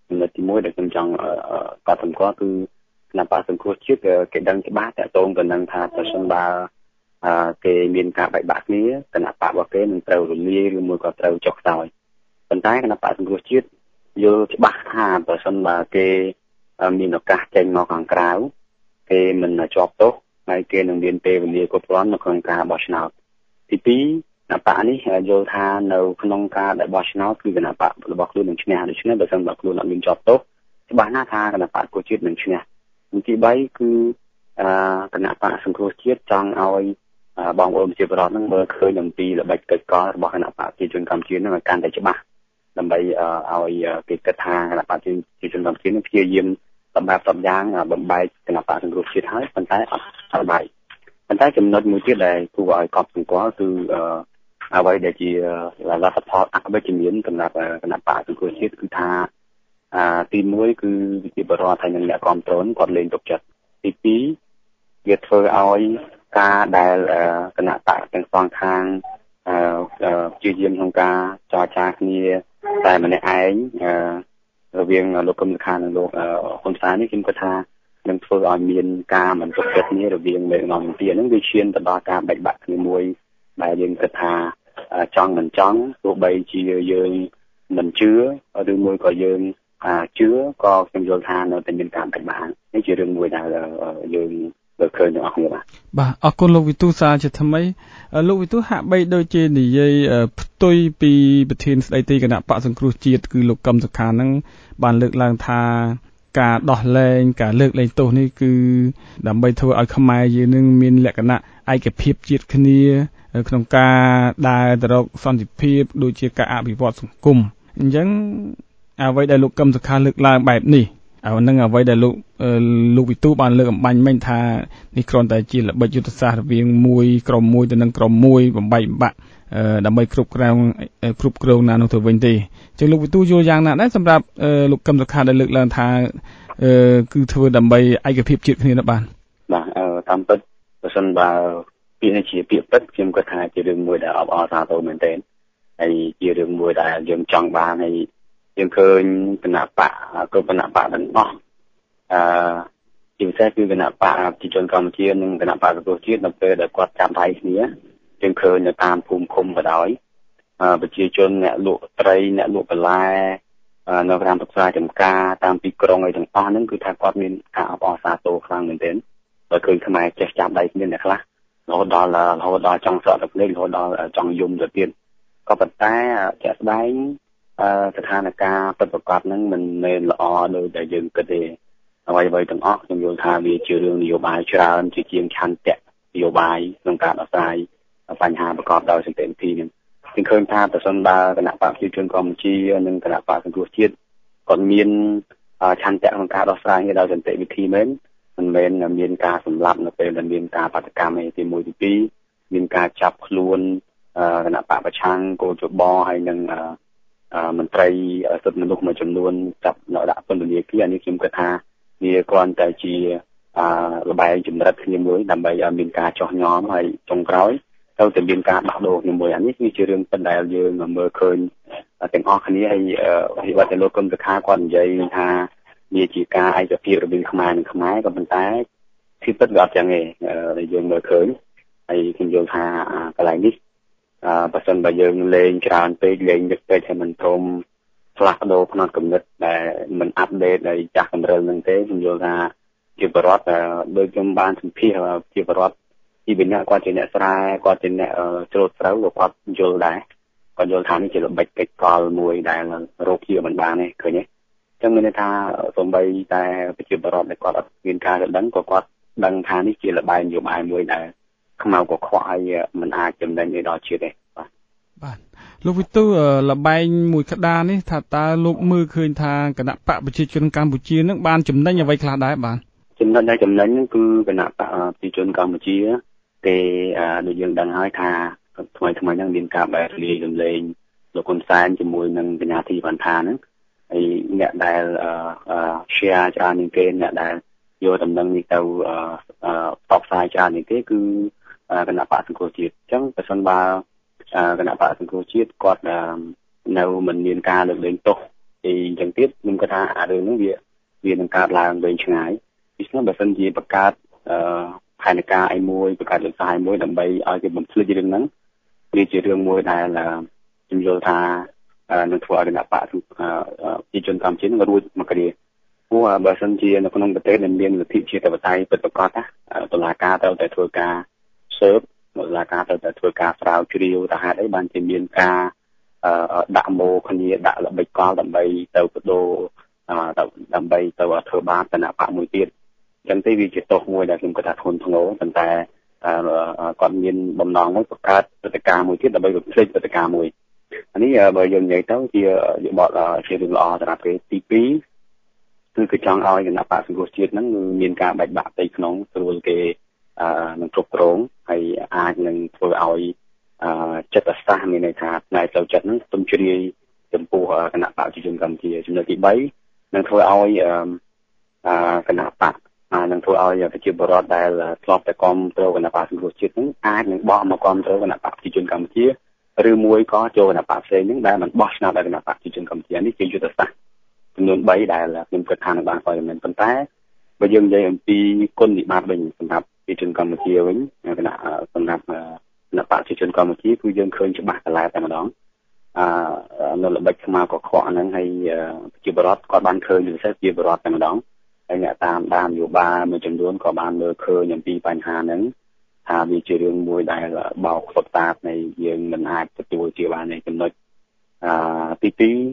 ចំណុចទី1ដែលខ្ញុំចង់កត់សម្គាល់គឺគណៈបកសង្គ្រោះជាតិគេដឹងច្បាស់តាក់ទងទៅនឹងថាប្រសិនបើគេមានការបែកបាក់គ្នាគណៈបករបស់គេនឹងត្រូវរលាយឬមួយក៏ត្រូវចុះខ្សោយប៉ុន្តែគណៈបកសង្គ្រោះជាតិយល់ច្បាស់ថាប្រសិនបើគេមានឱកាសចេញមកខាងក្រៅគេមិនជាប់ទោសហើយគេនឹងមានពេលវេលាគ្រប់គ្រាន់នៅក្នុងការបោះឆ្នោតទី2គណៈបកនេះយល់ថានៅក្នុងការដែលបោះឆ្នោតគឺគណៈបករបស់ខ្លួននឹងឈ្នះដូច្នេះបើសិនបើខ្លួនអត់មានជាប់ទោសច្បាស់ណាស់ថាគណៈបកសង្គ្រោះជាតិនឹងឈ្នះទី3គឺគណៈបកសង្គ្រោះជាតិចង់ឲ្យបងប្អូនប្រជាពលរដ្ឋនឹងមើលឃើញអំពីល្បិចកិច្ចការរបស់គណៈបកប្រជាជនកម្ពុជានឹងឲ្យកាន់តែច្បាស់ដើម្បីឲ្យគេគិតថាគណៈបកប្រជាជនកម្ពុជានឹងព្យាយាមសម្រាប់सबយ៉ាងបំបែកគណៈបកសង្គ្រោះជាតិហើយប៉ុន្តែអត់បំបែកប៉ុន្តែចំណុចមួយទៀតដែលគួរឲ្យកត់សម្គាល់គឺអ្វីដែលជាលទ្ធផលអវិជ្ជមានសម្រាប់គណៈបកសង្គ្រោះជាតិគឺថាទី1គឺវិជាបរដ្ឋហើយនឹងអ្នកគ្រប់គ្រងគាត់លេងទុកចិត្តទី2វាធ្វើឲ្យការដែលគណៈបកទាំងសងខាងជាយាមក្នុងការចរចាគ្នាតែម្នាក់ឯងរវាងលោកកឹមសុខានិងលោកហ៊ុនសែននេះខ្ញុំគិតថានឹងធ្វើឲ្យមានការមិនទុកចិត្តគ្នារវាងមេដឹកនាំទាំងពីរហ្នឹងវាឈានទៅដល់ការបែកបាក់គ្នាមួយដែលយើងគិតថាចង់មិនចង់ទោះបីជាយើងមិនជឿឬមួយក៏យើងជឿក៏ខ្ញុំយល់ថានៅតែមានការបែកបាក់នេះជារឿងមួយដែលយើងលើកឃើញទាំងអស់គ្នាបាទអរគុណលោកវិទូសាជាថ្មីលោកវិទូហាក់បីដូចជានិយាយផ្ទុយពីប្រធានស្ដីទីគណៈបកសង្គ្រោះជាតិគឺលោកកឹមសុខានឹងបានលើកឡើងថាការដោះលែងការលើកលែងទោសនេះគឺដើម្បីធ្វើឲ្យខ្មែរយើងនឹងមានលក្ខណៈឯកភាពជាតិគ្នាក្នុងការដើរទៅរកសន្តិភាពដូចជាការអភិវឌ្ឍសង្គមអញ្ចឹងអ្វីដែលលោកកឹមសុខាលើកឡើងបែបនេះនឹងអ្វីដែលលោកវិទូបានលើកអំបញ្ញមិញថានេះគ្រាន់តែជាល្បិចយុទ្ធសាស្ត្ររវាងមួយក្រុមមួយទៅនឹងក្រុមមួយបំបែកបំបាក់ដើម្បីគ្រប់គ្រងណានោះទៅវិញទេអញ្ចឹងលោកវិទូយល់យ៉ាងណាដែរសម្រាប់លោកកឹមសុខាដែលលើកឡើងថាគឺធ្វើដើម្បីឯកភាពជាតិគ្នានោះបាទតាមពិតបើសិនបើពាក្យនេះជាពាក្យពិតខ្ញុំគាត់ថាជារឿងមួយដែលអបអរសាទរមែនទែនហើយជារឿងមួយដែលយើងចង់បានហើយយើងឃើញគណៈបកគ្រប់គណៈបកទាំងអស់ជាពិសេសគឺគណៈបកប្រជាជនកម្ពុជានិងគណៈបកសង្គ្រោះជាតិនៅពេលដែលគាត់ចាប់ដៃគ្នាយើងឃើញនៅតាមភូមិឃុំក៏ដោយប្រជាជនអ្នកលក់ត្រីអ្នកលក់បន្លែនៅតាមផ្សារចំការតាមទីក្រុងអីទាំងអស់ហ្នឹងគឺថាគាត់មានការអបអរសាទរខ្លាំងមែនទែនដោយឃើញខ្មែរចេះចាប់ដៃគ្នាអ្នកខ្លះរហូតដល់ចង់ស្រក់ទឹកភ្នែករហូតដល់ចង់យំទៅទៀតក៏ប៉ុន្តែជាក់ស្ដែងស្ថានភាពពិតប្រាកដហ្នឹងមិនមែនល្អដូចដែលយើងគិតទេអ្វីទាំងអស់ខ្ញុំយល់ថាវាជារឿងនយោបាយច្រើនជាជាងឆន្ទៈនយោបាយក្នុងការដោះស្រាយបញ្ហាប្រកបដោយសន្តិវិធីនេះខ្ញុំឃើញថាប្រសិនបើគណៈបកប្រជាជនកម្ពុជានិងគណៈបកសង្គ្រោះជាតិគាត់មានឆន្ទៈក្នុងការដោះស្រាយដោយសន្តិវិធីមែនមិនមែនមានការសម្លាប់នៅពេលដែលមានការបាតុកម្មទី1ទី2មានការចាប់ខ្លួនគណៈបកប្រឆាំងកោជបហើយនិងមន្ត្រីសិទ្ធិមនុស្សមួយចំនួនចាប់ដាក់ពន្ធនាគារនេះខ្ញុំគិតថាវាគ្រាន់តែជាលបែងចម្រិតគ្នាមួយដើម្បីឲ្យមានការចោះញ៉មហើយចុងក្រោយទៅតែមានការដោះដូរគ្នាមួយអានេះគឺជារឿងប៉ុន្តែយើងមើលឃើញទាំងអស់គ្នាហើយវិវត្តលោកកឹមសុខាគាត់និយាយថាវាជាការឯកភាពរវាងខ្មែរនិងខ្មែរក៏ប៉ុន្តែគឺពិតវាអត់ចឹងទេយើងមើលឃើញហើយខ្ញុំយល់ថាកន្លែងនេះបើសិនបើយើងលេងច្រើនពេកលេងទឹកពេកហើយមិនព្រមផ្លាស់ប្ដូរផ្នត់គំនិតដែលមិនអាប់ដេតឲ្យចាស់កម្រិលនឹងទេខ្ញុំយល់ថាជាបរិបទដោយខ្ញុំបានសម្ភាសជាបរិបទពីវិញ្ញាគាត់ជាអ្នកស្រែគាត់ជាអ្នកច្រូតស្រូវគាត់យល់ដែរគាត់យល់ថានេះជាល្បិចកិច្ចកលមួយដែលរោគជាមិនបានទេឃើញទេអញ្ចឹងមានន័យថាសំបីតែប្រជាបរិបទដែលគាត់អត់មានការដឹងក៏គាត់ដឹងថានេះជាល្បែងនយោបាយមួយដែលខ្មៅក៏ខ្វក់ហើយមិនអាចចំណេញដល់ជាតិទេបាទលោកវិទូលបែងមួយក្តារនេះថាតើលោកមើលឃើញថាគណៈបកប្រជាជនកម្ពុជានឹងបានចំណេញអ្វីខ្លះដែរបាទចំណុចដែលចំណេញហ្នឹងគឺគណៈបកប្រជាជនកម្ពុជាគេដូចយើងដឹងហើយថាថ្មីហ្នឹងមានការបែកលាយរំលែងលោកហ៊ុនសែនជាមួយនឹងកញ្ញាធីវ៉ាន់ថាហ្នឹងហើយអ្នកដែលshare ច្រើនជាងគេអ្នកដែលយកដំណឹងនេះទៅផ្សព្វផ្សាយច្រើនជាងគេគឺគណៈបកសង្គ្រោះជាតិអញ្ចឹងបើសិនបើគណៈបកសង្គ្រោះជាតិគាត់នៅមិនមានការលើកលែងទោសចឹងទៀតខ្ញុំគាត់ថាអារឿងហ្នឹងវានឹងកើតឡើងវែងឆ្ងាយដូច្នេះបើសិនជាបង្កើតផែនការអីមួយបង្កើតយុទ្ធសាស្ត្រមួយដើម្បីឲ្យគេបំភ្លេចរឿងហ្នឹងវាជារឿងមួយដែលខ្ញុំយល់ថានឹងធ្វើឲ្យគណៈបកប្រជាជនកម្ពុជានឹងរួចមកគ្រាព្រោះបើសិនជានៅក្នុងប្រទេសដែលមានលទ្ធិជាតិបតេយ្យពិតប្រាកដតុលាការត្រូវតែធ្វើការស៊ើបតុលាការត្រូវតែធ្វើការស្រាវជ្រាវថាហេតុអីបានជាមានការដាក់ម៉ូគ្នាដាក់ល្បិចកលដើម្បីទៅបដូរដើម្បីទៅធ្វើបាបគណៈបកមួយទៀតអញ្ចឹងទេវាជាទោសមួយដែលខ្ញុំគាត់ថាធ្ងន់ធ្ងរប៉ុន្តែគាត់មានបំណងមួយបង្កើតព្រឹត្តិការណ៍មួយទៀតដើម្បីបំភ្លេចព្រឹត្តិការណ៍មួយអានេះបើយើងនិយាយទៅជាយោបល់ជារឿងល្អសម្រាប់គេទី2គឺចង់ឲ្យគណៈបកសង្គ្រោះជាតិហ្នឹងមានការបែកបាក់ផ្ទៃក្នុងស្រួលគេនឹងគ្រប់គ្រងហើយអាចនឹងធ្វើឲ្យចិត្តសាស្ត្រមានន័យថាផ្នែកផ្លូវចិត្តហ្នឹងទំជ្រាយចំពោះគណៈបកប្រជាជនកម្ពុជាចំណុចទី3នឹងធ្វើឲ្យគណៈបកនឹងធ្វើឲ្យប្រជាពលរដ្ឋដែលធ្លាប់តែគាំទ្រគណៈបកសង្គ្រោះជាតិហ្នឹងអាចនឹងបោះមកគាំទ្រគណៈបកប្រជាជនកម្ពុជាឬមួយក៏ចូលគណៈបកផ្សេងហ្នឹងដែលមិនបោះឆ្នោតដល់គណៈបកប្រជាជនកម្ពុជានេះជាយុទ្ធសាស្ត្រចំនួន3ដែលខ្ញុំគិតថានឹងបានផលចំណេញប៉ុន្តែបើយើងនិយាយអំពីគុណវិបត្តិវិញសម្រាប់ប្រជាជនកម្ពុជាវិញសម្រាប់គណៈបកប្រជាជនកម្ពុជាគឺយើងឃើញច្បាស់កន្លែងតែម្ដងនៅល្បិចខ្មៅកខ្វក់ហ្នឹងហើយប្រជាពលរដ្ឋគាត់បានឃើញពិសេសជាពលរដ្ឋតែម្ដងហើយអ្នកតាមនយោបាយមួយចំនួនក៏បានមើលឃើញអំពីបញ្ហាហ្នឹងថាវាជារឿងមួយដែលបោកខ្វត់តាបនៃយើងមិនអាចទទួលជាបាននៃចំណុចទី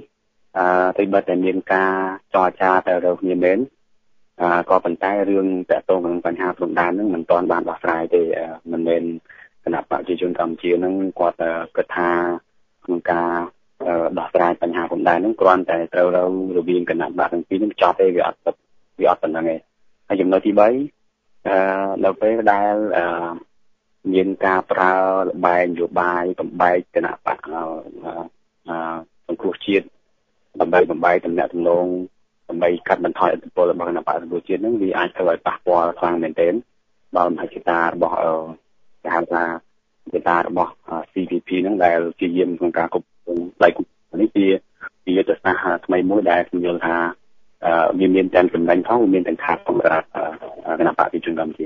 2តែបើតែមានការចរចាទៅរកគ្នាមែនក៏ប៉ុន្តែរឿងតកតងនឹងបញ្ហាព្រំដែនហ្នឹងមិនទាន់បានដោះស្រាយទេមិនមែនគណៈបកប្រជាជនកម្ពុជាហ្នឹងគាត់គិតថាក្នុងការដោះស្រាយបញ្ហាព្រំដែនហ្នឹងគ្រាន់តែត្រូវរវាងគណៈបកទាំងពីរហ្នឹងចប់ទេវាអត់ប៉ុណ្្នឹងទេហើយចំណុចទី3ដល់ពេលដែលមានការប្រើលបែងនយោបាយបំបែកគណៈបកសង្គ្រោះជាតិដើម្បីបំបែកតំណែងតំណងដើម្បីកាត់បន្ថយឥទ្ធិពលរបស់គណៈបកសង្គ្រោះជាតិហ្នឹងវាអាចធ្វើឲ្យប៉ះពាល់ខ្លាំងមែនទែនដល់មហិច្ឆតារបស់គេហៅថាមហិច្ឆតារបស់ CPP ហ្នឹងដែលជាយាមក្នុងការគ្រប់គ្រងដៃគូនេះជាយុទ្ធសាស្ត្រថ្មីមួយដែលខ្ញុំយល់ថាវាមានទាំងចំណេញផងវាមានទាំងខាតសម្រាប់គណៈបកប្រជាជនកម្ពុជា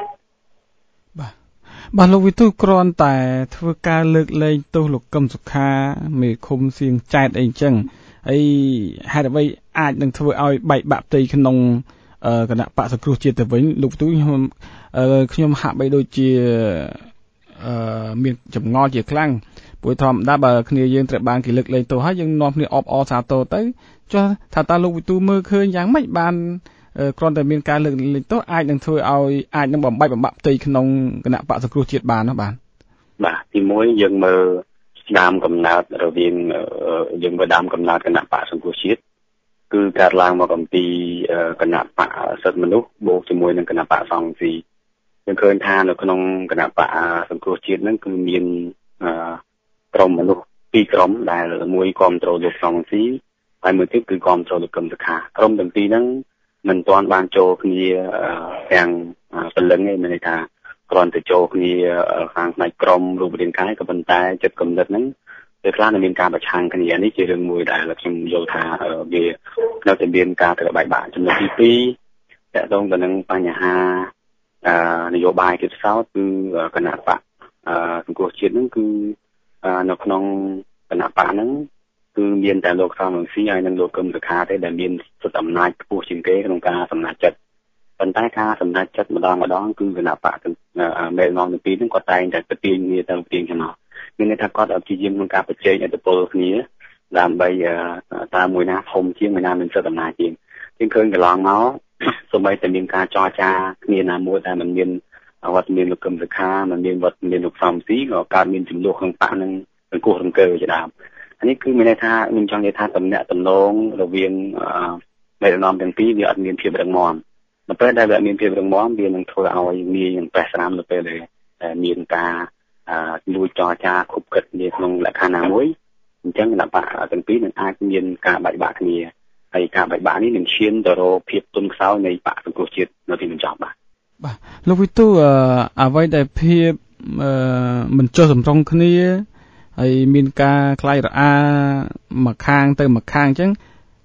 បាទលោកវិទូគ្រាន់តែធ្វើការលើកលែងទោសលោកកឹមសុខាមេឃុំសៀងចែកអីចឹងហើយហេតុអ្វីអាចនឹងធ្វើឲ្យបែកបាក់ផ្ទៃក្នុងគណៈបកសង្គ្រោះជាតិទៅវិញលោកវិទូខ្ញុំហាក់បីដូចជាមានចម្ងល់ជាខ្លាំងព្រោះធម្មតាបើគ្នាយើងត្រូវបានគេលើកលែងទោសហើយយើងនាំគ្នាអបអរសាទរទៅចុះថាតើលោកវិទូមើលឃើញយ៉ាងម៉េចបានគ្រាន់តែមានការលើកលែងទោសអាចនឹងធ្វើឲ្យអាចនឹងបំបែកបំបាក់ផ្ទៃក្នុងគណៈបកសង្គ្រោះជាតិបានណាបាទទី1យើងមើលដើមកំណើតរវាងយើងមើលដើមកំណើតគណៈបកសង្គ្រោះជាតិគឺកើតឡើងមកអំពីគណៈបកសិទ្ធិមនុស្សបូកជាមួយនឹងគណៈបកសង្ឃស៊ីយើងឃើញថានៅក្នុងគណៈបកសង្គ្រោះជាតិហ្នឹងគឺមានក្រុមមនុស្ស2ក្រុមដែលមួយគ្រប់គ្រងលោកសង្ឃស៊ីហើយមួយទៀតគឺគ្រប់គ្រងលោកកឹមសុខាក្រុមទាំងពីរហ្នឹងមិនទាន់បានចូលគ្នាទាំងពលឹងទេមានន័យថាគ្រាន់តែចូលគ្នាខាងផ្នែកក្រុមរូបរាងកាយក៏ប៉ុន្តែចិត្តគំនិតហ្នឹងពេលខ្លះនៅមានការប្រឆាំងគ្នានេះជារឿងមួយដែលខ្ញុំយល់ថាវានៅតែមានការត្រូវបែកបាក់ចំណុចទី2តកតងទៅនឹងបញ្ហានយោបាយគិតសោតគឺគណៈបកសង្គ្រោះជាតិហ្នឹងគឺនៅក្នុងគណៈបកហ្នឹងគឺមានតែលោកសំរងស៊ីហើយនិងលោកកឹមសុខាទេដែលមានសិទ្ធិអំណាចខ្ពស់ជាងគេក្នុងការសម្រេចចិត្តប៉ុន្តែការសម្រេចចិត្តម្ដងគឺគណៈបកមេដឹកនាំទាំងពីរហ្នឹងគាត់តែងតែប្រទាញគ្នាទៅប្រទាញគ្នាមកមានន័យថាគាត់ព្យាយាមក្នុងការប្រជែងឥទ្ធិពលគ្នាដើម្បីតើមួយណាធំជាងមួយណាមានសិទ្ធិអំណាចជាងយើងឃើញកន្លងមកសូម្បីតែមានការចរចាគ្នាណាមួយតែមិនមានវត្តមានលោកកឹមសុខាមិនមានវត្តមានលោកសំស៊ីក៏កើតមានចំនួនក្នុងបកនឹងអង្គរង្គើជាដើមអានេះគឺមានន័យថាខ្ញុំចង់និយាយថាតំណែងតំណងរវាងមេដឹកនាំទាំងពីរវាអត់មានភាពរឹងមាំនៅពេលដែលវាមានភាពរឹងមាំវានឹងធ្វើឲ្យងាយនឹងប្រេះស្រាំនៅពេលដែលមានការលួចចរចាគប់គិតគ្នាក្នុងលក្ខខណ្ឌណាមួយអញ្ចឹងគណៈបកទាំងពីរនឹងអាចមានការបែកបាក់គ្នាហើយការបែកបាក់នេះនឹងឈានទៅរកភាពទន់ខ្សោយនៃបកសង្គ្រោះជាតិនៅទីបញ្ចប់បាទលោកវិទូអ្វីដែលភាពមិនចុះសម្រុងគ្នាហើយមានការខ្លាយរអាមកខាងទៅមកខាងអញ្ចឹង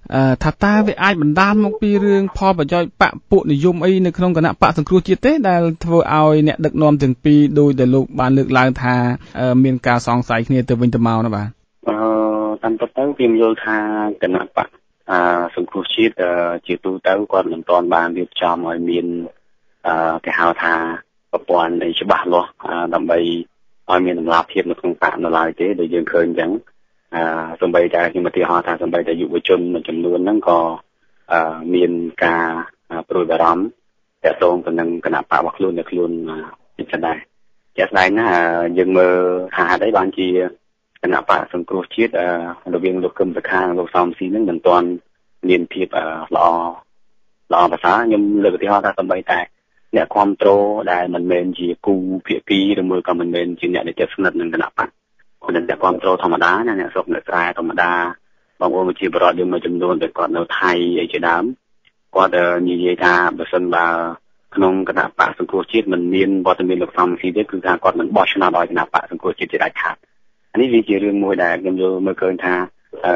ថាតើវាអាចបណ្ដាលមកពីរឿងផលប្រយោជន៍បកពួកនិយមអីនៅក្នុងគណៈបកសង្គ្រោះជាតិទេដែលធ្វើឲ្យអ្នកដឹកនាំទាំងពីរដោយដែលលោកបានលើកឡើងថាមានការសង្ស័យគ្នាទៅវិញទៅមកណាបាទតាមពិតទៅខ្ញុំយល់ថាគណៈបកសង្គ្រោះជាតិជាទូទៅគាត់មិនទាន់បានរៀបចំឲ្យមានគេហៅថាប្រព័ន្ធនៃច្បាស់លាស់ដើម្បីឲ្យមានតម្លាភាពនៅក្នុងបកនៅឡើយទេដែលយើងឃើញអញ្ចឹងសម្បីតែខ្ញុំឧទាហរណ៍ថាសម្បីតែយុវជនមួយចំនួនហ្នឹងក៏មានការព្រួយបារម្ភទាក់ទងទៅនឹងគណៈបករបស់ខ្លួនពីស្ដែរជាក់ស្ដែងណាយើងមើលថាហេតុអីបានជាគណៈបកសង្គ្រោះជាតិរវាងលោកកឹមសុខានិងលោកសំស៊ីហ្នឹងមិនទាន់មានភាពល្អប្រសើរខ្ញុំលើកឧទាហរណ៍ថាសម្បីតែអ្នកគ្រប់គ្រងដែលមិនមែនជាគូភាគីឬមួយក៏មិនមែនជាអ្នកដែលជិតស្និទ្ធនឹងគណៈបកគាត់អ្នកគ្រប់គ្រងធម្មតាណាអ្នកស្រុកអ្នកស្រែធម្មតាបងប្អូនជាបរិបទយើងមួយចំនួនដែលគាត់នៅថៃអីជាដើមគាត់និយាយថាបើសិនបើក្នុងគណៈបកសង្គ្រោះជាតិមិនមានវត្តមានលោកសំស៊ីទេគឺថាគាត់មិនបោះឆ្នោតឲ្យគណៈបកសង្គ្រោះជាតិជាដាច់ខាតនេះវាជារឿងមួយដែលខ្ញុំយល់មើលឃើញថា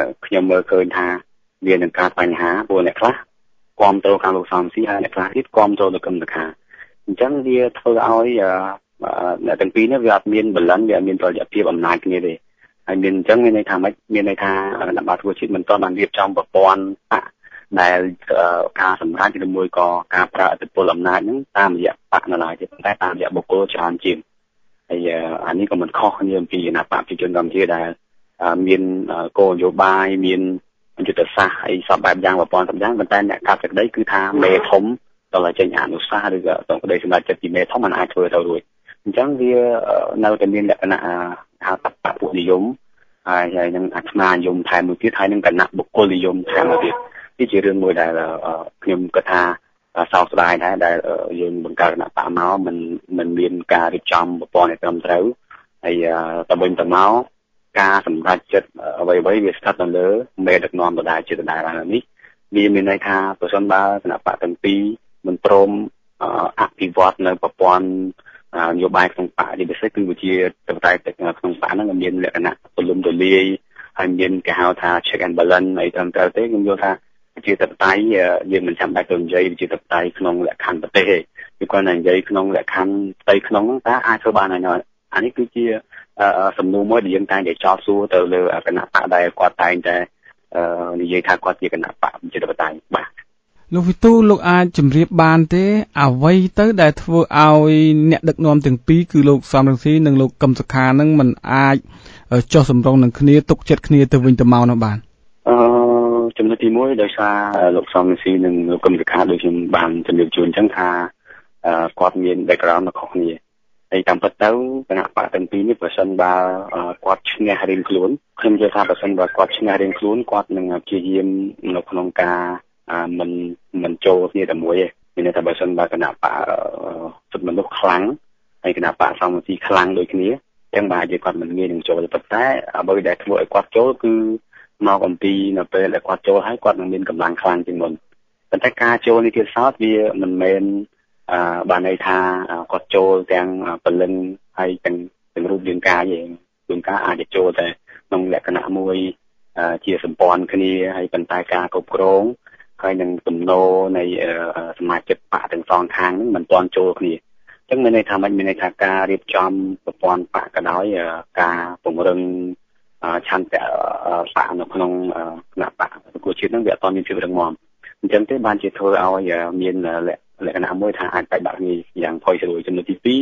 វានឹងកើតបញ្ហាព្រោះអ្នកខ្លះគាំទ្រខាងលោកសំស៊ីហើយអ្នកខ្លះទៀតគាំទ្រលោកកឹមសុខាអញ្ចឹងវាធ្វើឲ្យអ្នកទាំងពីរនេះវាអត់មានបលិនវាអត់មានតុល្យភាពអំណាចគ្នាទេហើយមានអញ្ចឹងមានន័យថាម៉េចមានន័យថាគណៈបកសង្គ្រោះជាតិមិនទាន់បានរៀបចំប្រព័ន្ធដែលការសម្រេចឬមួយក៏ការប្រើឥទ្ធិពលអំណាចហ្នឹងតាមរយៈបកនៅឡើយទេតែតាមរយៈបុគ្គលច្រើនជាងហើយអានេះក៏មិនខុសគ្នាអំពីគណៈបកប្រជាជនកម្ពុជាដែលមានគោលនយោបាយមានយុទ្ធសាស្ត្រអីសពបែបយ៉ាងប្រព័ន្ធសម្យ៉ាងប៉ុន្តែអ្នកកាត់សេចក្តីគឺថាមេធំដល់ចេញអនុសាសន៍ឬក៏ต้องក្តីសម្រាប់ចិត្តពីមេធំมันអាចធ្វើទៅរួចអញ្ចឹងវានៅតែមានលក្ខណៈហៅថាបពុនិយមហើយនឹងអាត្មានិយមថែមមួយទៀតហើយនឹងគណៈបុគ្គលនិយមថែមមួយទៀតនេះជារឿងមួយដែលខ្ញុំគិតថាសោកស្ដាយដែរដែលយើងបង្កើតគណៈបកមកមិនមានការរៀបចំប្រព័ន្ធឲ្យត្រឹមត្រូវហើយតើវិញទៅមកការសម្រេចចិត្តអ្វីៗវាស្ថិតនៅលើមេដឹកនាំដដែលជាដដែលនេះវាមានន័យថាប្រសិនបើគណៈបកទាំងពីរមិនព្រមអភិវឌ្ឍនៅប្រព័ន្ធនយោបាយក្នុងបកជាពិសេសគឺវិជាតបតែក្នុងបកហ្នឹងមានលក្ខណៈទូលំទូលាយហើយមានគេហៅថា check and balance អីត្រឹមត្រូវទេខ្ញុំយល់ថាវិជាតបតែយើងមិនចាំបាច់ទៅនិយាយវិជាតបតែក្នុងលក្ខខណ្ឌប្រទេសទេគឺគាត់តែនិយាយក្នុងលក្ខខណ្ឌផ្ទៃក្នុងហ្នឹងតើអាចធ្វើបានហើយនៅអានេះគឺជាសំណួរមួយដែលយើងតែងតែចោទសួរទៅលើគណៈបកដែលគាត់តែងតែនិយាយថាគាត់ជាគណៈបកប្រជាធិបតេយ្យបាទលោកវិទូលោកអាចជម្រាបបានទេអ្វីទៅដែលធ្វើឲ្យអ្នកដឹកនាំទាំងពីរគឺលោកសំរងស៊ីនិងលោកកឹមសុខានឹងមិនអាចចុះសម្រុងនឹងគ្នាទុកចិត្តគ្នាទៅវិញទៅមកនោះបានចំណុចទី1ដោយសារលោកសំរងស៊ីនិងលោកកឹមសុខាដូចខ្ញុំបានជម្រាបជូនអញ្ចឹងថាគាត់មាន background ខុសគ្នាហើយតាមពិតទៅគណៈបកទាំងពីរនេះប្រសិនបើគាត់ឈ្នះរៀងខ្លួនខ្ញុំយល់ថាប្រសិនបើគាត់ឈ្នះរៀងខ្លួនគាត់នឹងព្យាយាមនៅក្នុងការមិនចូលគ្នាតែមួយទេមានន័យថាបើសិនបើគណៈបកសិទ្ធិមនុស្សខ្លាំងហើយគណៈបកសំស៊ីខ្លាំងដូចគ្នាចឹងបាទយើងគាត់មិនងាយនឹងចូលទេប៉ុន្តែអ្វីដែលធ្វើឲ្យគាត់ចូលគឺមកអំពីនៅពេលដែលគាត់ចូលហើយគាត់នឹងមានកម្លាំងខ្លាំងជាងមុនប៉ុន្តែការចូលនេះទៀតសោតវាមិនមែនបានន័យថាគាត់ចូលទាំងពលិនហើយទាំងរូបរាងកាយឯងជួនកាលអាចจะចូលតែក្នុងលក្ខណៈមួយជាសម្ព័ន្ធគ្នាហើយប៉ុន្តែការគ្រប់គ្រងហើយនឹងទំនោរនៃសមាជិកបកទាំងសងខាងហ្នឹងមិនទាន់ចូលគ្នាអញ្ចឹងមានន័យថាមិនមានន័យថាការរៀបចំប្រព័ន្ធបកក៏ដោយការពង្រឹងឆន្ទៈបកនៅក្នុងគណៈបកសង្គ្រោះជាតិហ្នឹងវាអត់មានភាពរឹងមាំអញ្ចឹងទេបានជាធ្វើឲ្យមានលក្ខណៈមួយថាអាចបែកបាក់គ្នាយ៉ាងផុយស្រួយចំណុចទី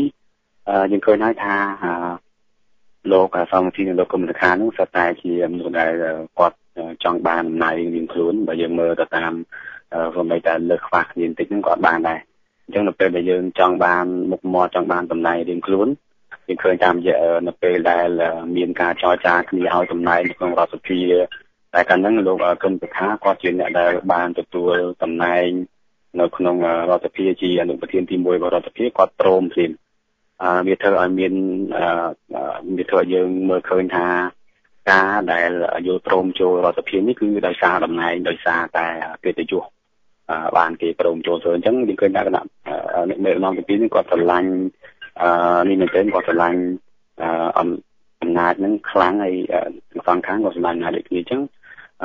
2យើងឃើញហើយថាលោកសំស៊ីនិងលោកកឹមសុខានោះសុទ្ធតែជាមនុស្សដែលគាត់ចង់បានអំណាចរៀងខ្លួនបើយើងមើលទៅតាមរំលែកតែលើខ្វះគ្នាបន្តិចហ្នឹងគាត់បានដែរអញ្ចឹងនៅពេលដែលយើងចង់បានមុខមាត់ចង់បានតំណែងរៀងខ្លួនយើងឃើញតាមរយៈនៅពេលដែលមានការចរចាគ្នាឲ្យតំណែងក្នុងរដ្ឋសភាតែកាលហ្នឹងលោកកឹមសុខាគាត់ជាអ្នកដែលបានទទួលតំណែងនៅក្នុងរដ្ឋសភាជាអនុប្រធានទី1របស់រដ្ឋសភាគាត់ព្រមភ្លាមវាធ្វើឲ្យមានវាធ្វើឲ្យយើងមើលឃើញថាការដែលយល់ព្រមចូលរដ្ឋសភានេះគឺដោយសារតំណែងដោយសារតែកិត្តិយសបានគេព្រមចូលធ្វើអញ្ចឹងយើងឃើញថាគណៈអ្នកមេដឹកនាំទាំងពីរនេះគាត់ស្រឡាញ់នេះមែនទែនគាត់ស្រឡាញ់អំណាចហ្នឹងខ្លាំងហើយសងខាងគាត់ស្រឡាញ់អំណាចដូចគ្នាអញ្ចឹង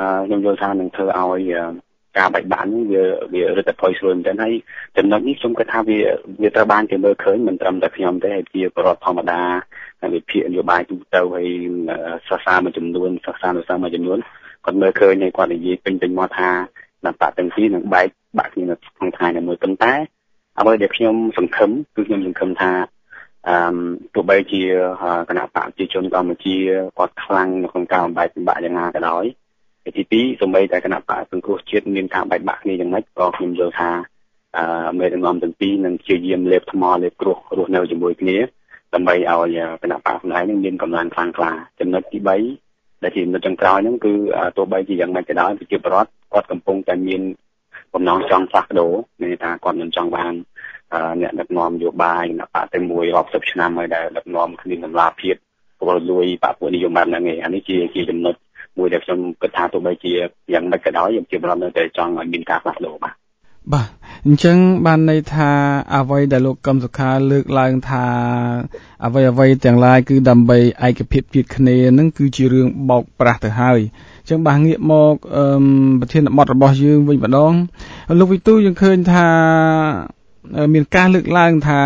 ខ្ញុំយល់ថានឹងធ្វើឲ្យការបែកបាក់នេះវារឹតតែផុយស្រួលមែនទែនហើយចំណុចនេះខ្ញុំគិតថាវាត្រូវបានគេមើលឃើញមិនត្រឹមតែខ្ញុំទេហើយជាប្រវត្តិធម្មតាវិភាគនយោបាយទូទៅហើយសិក្សាមួយចំនួនគាត់មើលឃើញហើយគាត់និយាយពេញមាត់ថាគណៈបកទាំងពីរនឹងបែកបាក់គ្នានៅក្នុងថ្ងៃណាមួយប៉ុន្តែអ្វីដែលខ្ញុំសង្ឃឹមគឺខ្ញុំសង្ឃឹមថាទោះបីជាគណៈបកប្រជាជនកម្ពុជាគាត់ខ្លាំងនៅក្នុងការបំបែកពិបាកយ៉ាងណាក៏ដោយទីពីរសូម្បីតែគណៈបកសង្គ្រោះជាតិមានការបែកបាក់គ្នាយ៉ាងម៉េចក៏ខ្ញុំយល់ថាមេដឹកនាំទាំងពីរនឹងព្យាយាមលេបថ្មលេបគ្រោះរស់នៅជាមួយគ្នាដើម្បីឲ្យគណៈបកខ្លួនឯងនឹងមានកម្លាំងខ្លាំងក្លាចំណុចទី3ដែលជាចំណុចចុងក្រោយហ្នឹងគឺទោះបីជាយ៉ាងម៉េចក៏ដោយប្រជាពលរដ្ឋគាត់កំពុងតែមានបំណងចង់ផ្លាស់ប្ដូរមានថាគាត់មិនចង់បានអ្នកដឹកនាំនយោបាយគណៈបកតែមួយរាប់សិបឆ្នាំហើយដែលដឹកនាំគ្នាតម្លាភាពពលលួយបកពួកនិយមបែបហ្នឹងឯងអានេះជាចំណុចមួយដែលខ្ញុំគិតថាទោះបីជាយ៉ាងម៉េចក៏ដោយជាពលរដ្ឋនៅតែចង់ឲ្យមានការផ្លាស់ប្ដូរបាទអញ្ចឹងបានន័យថាអ្វីដែលលោកកឹមសុខាលើកឡើងថាអ្វីទាំងឡាយគឺដើម្បីឯកភាពជាតិគ្នានឹងគឺជារឿងបោកប្រាស់ទៅហើយអញ្ចឹងបាទងាកមកប្រធានបទរបស់យើងវិញម្ដងលោកវិទូយើងឃើញថាមានការលើកឡើងថា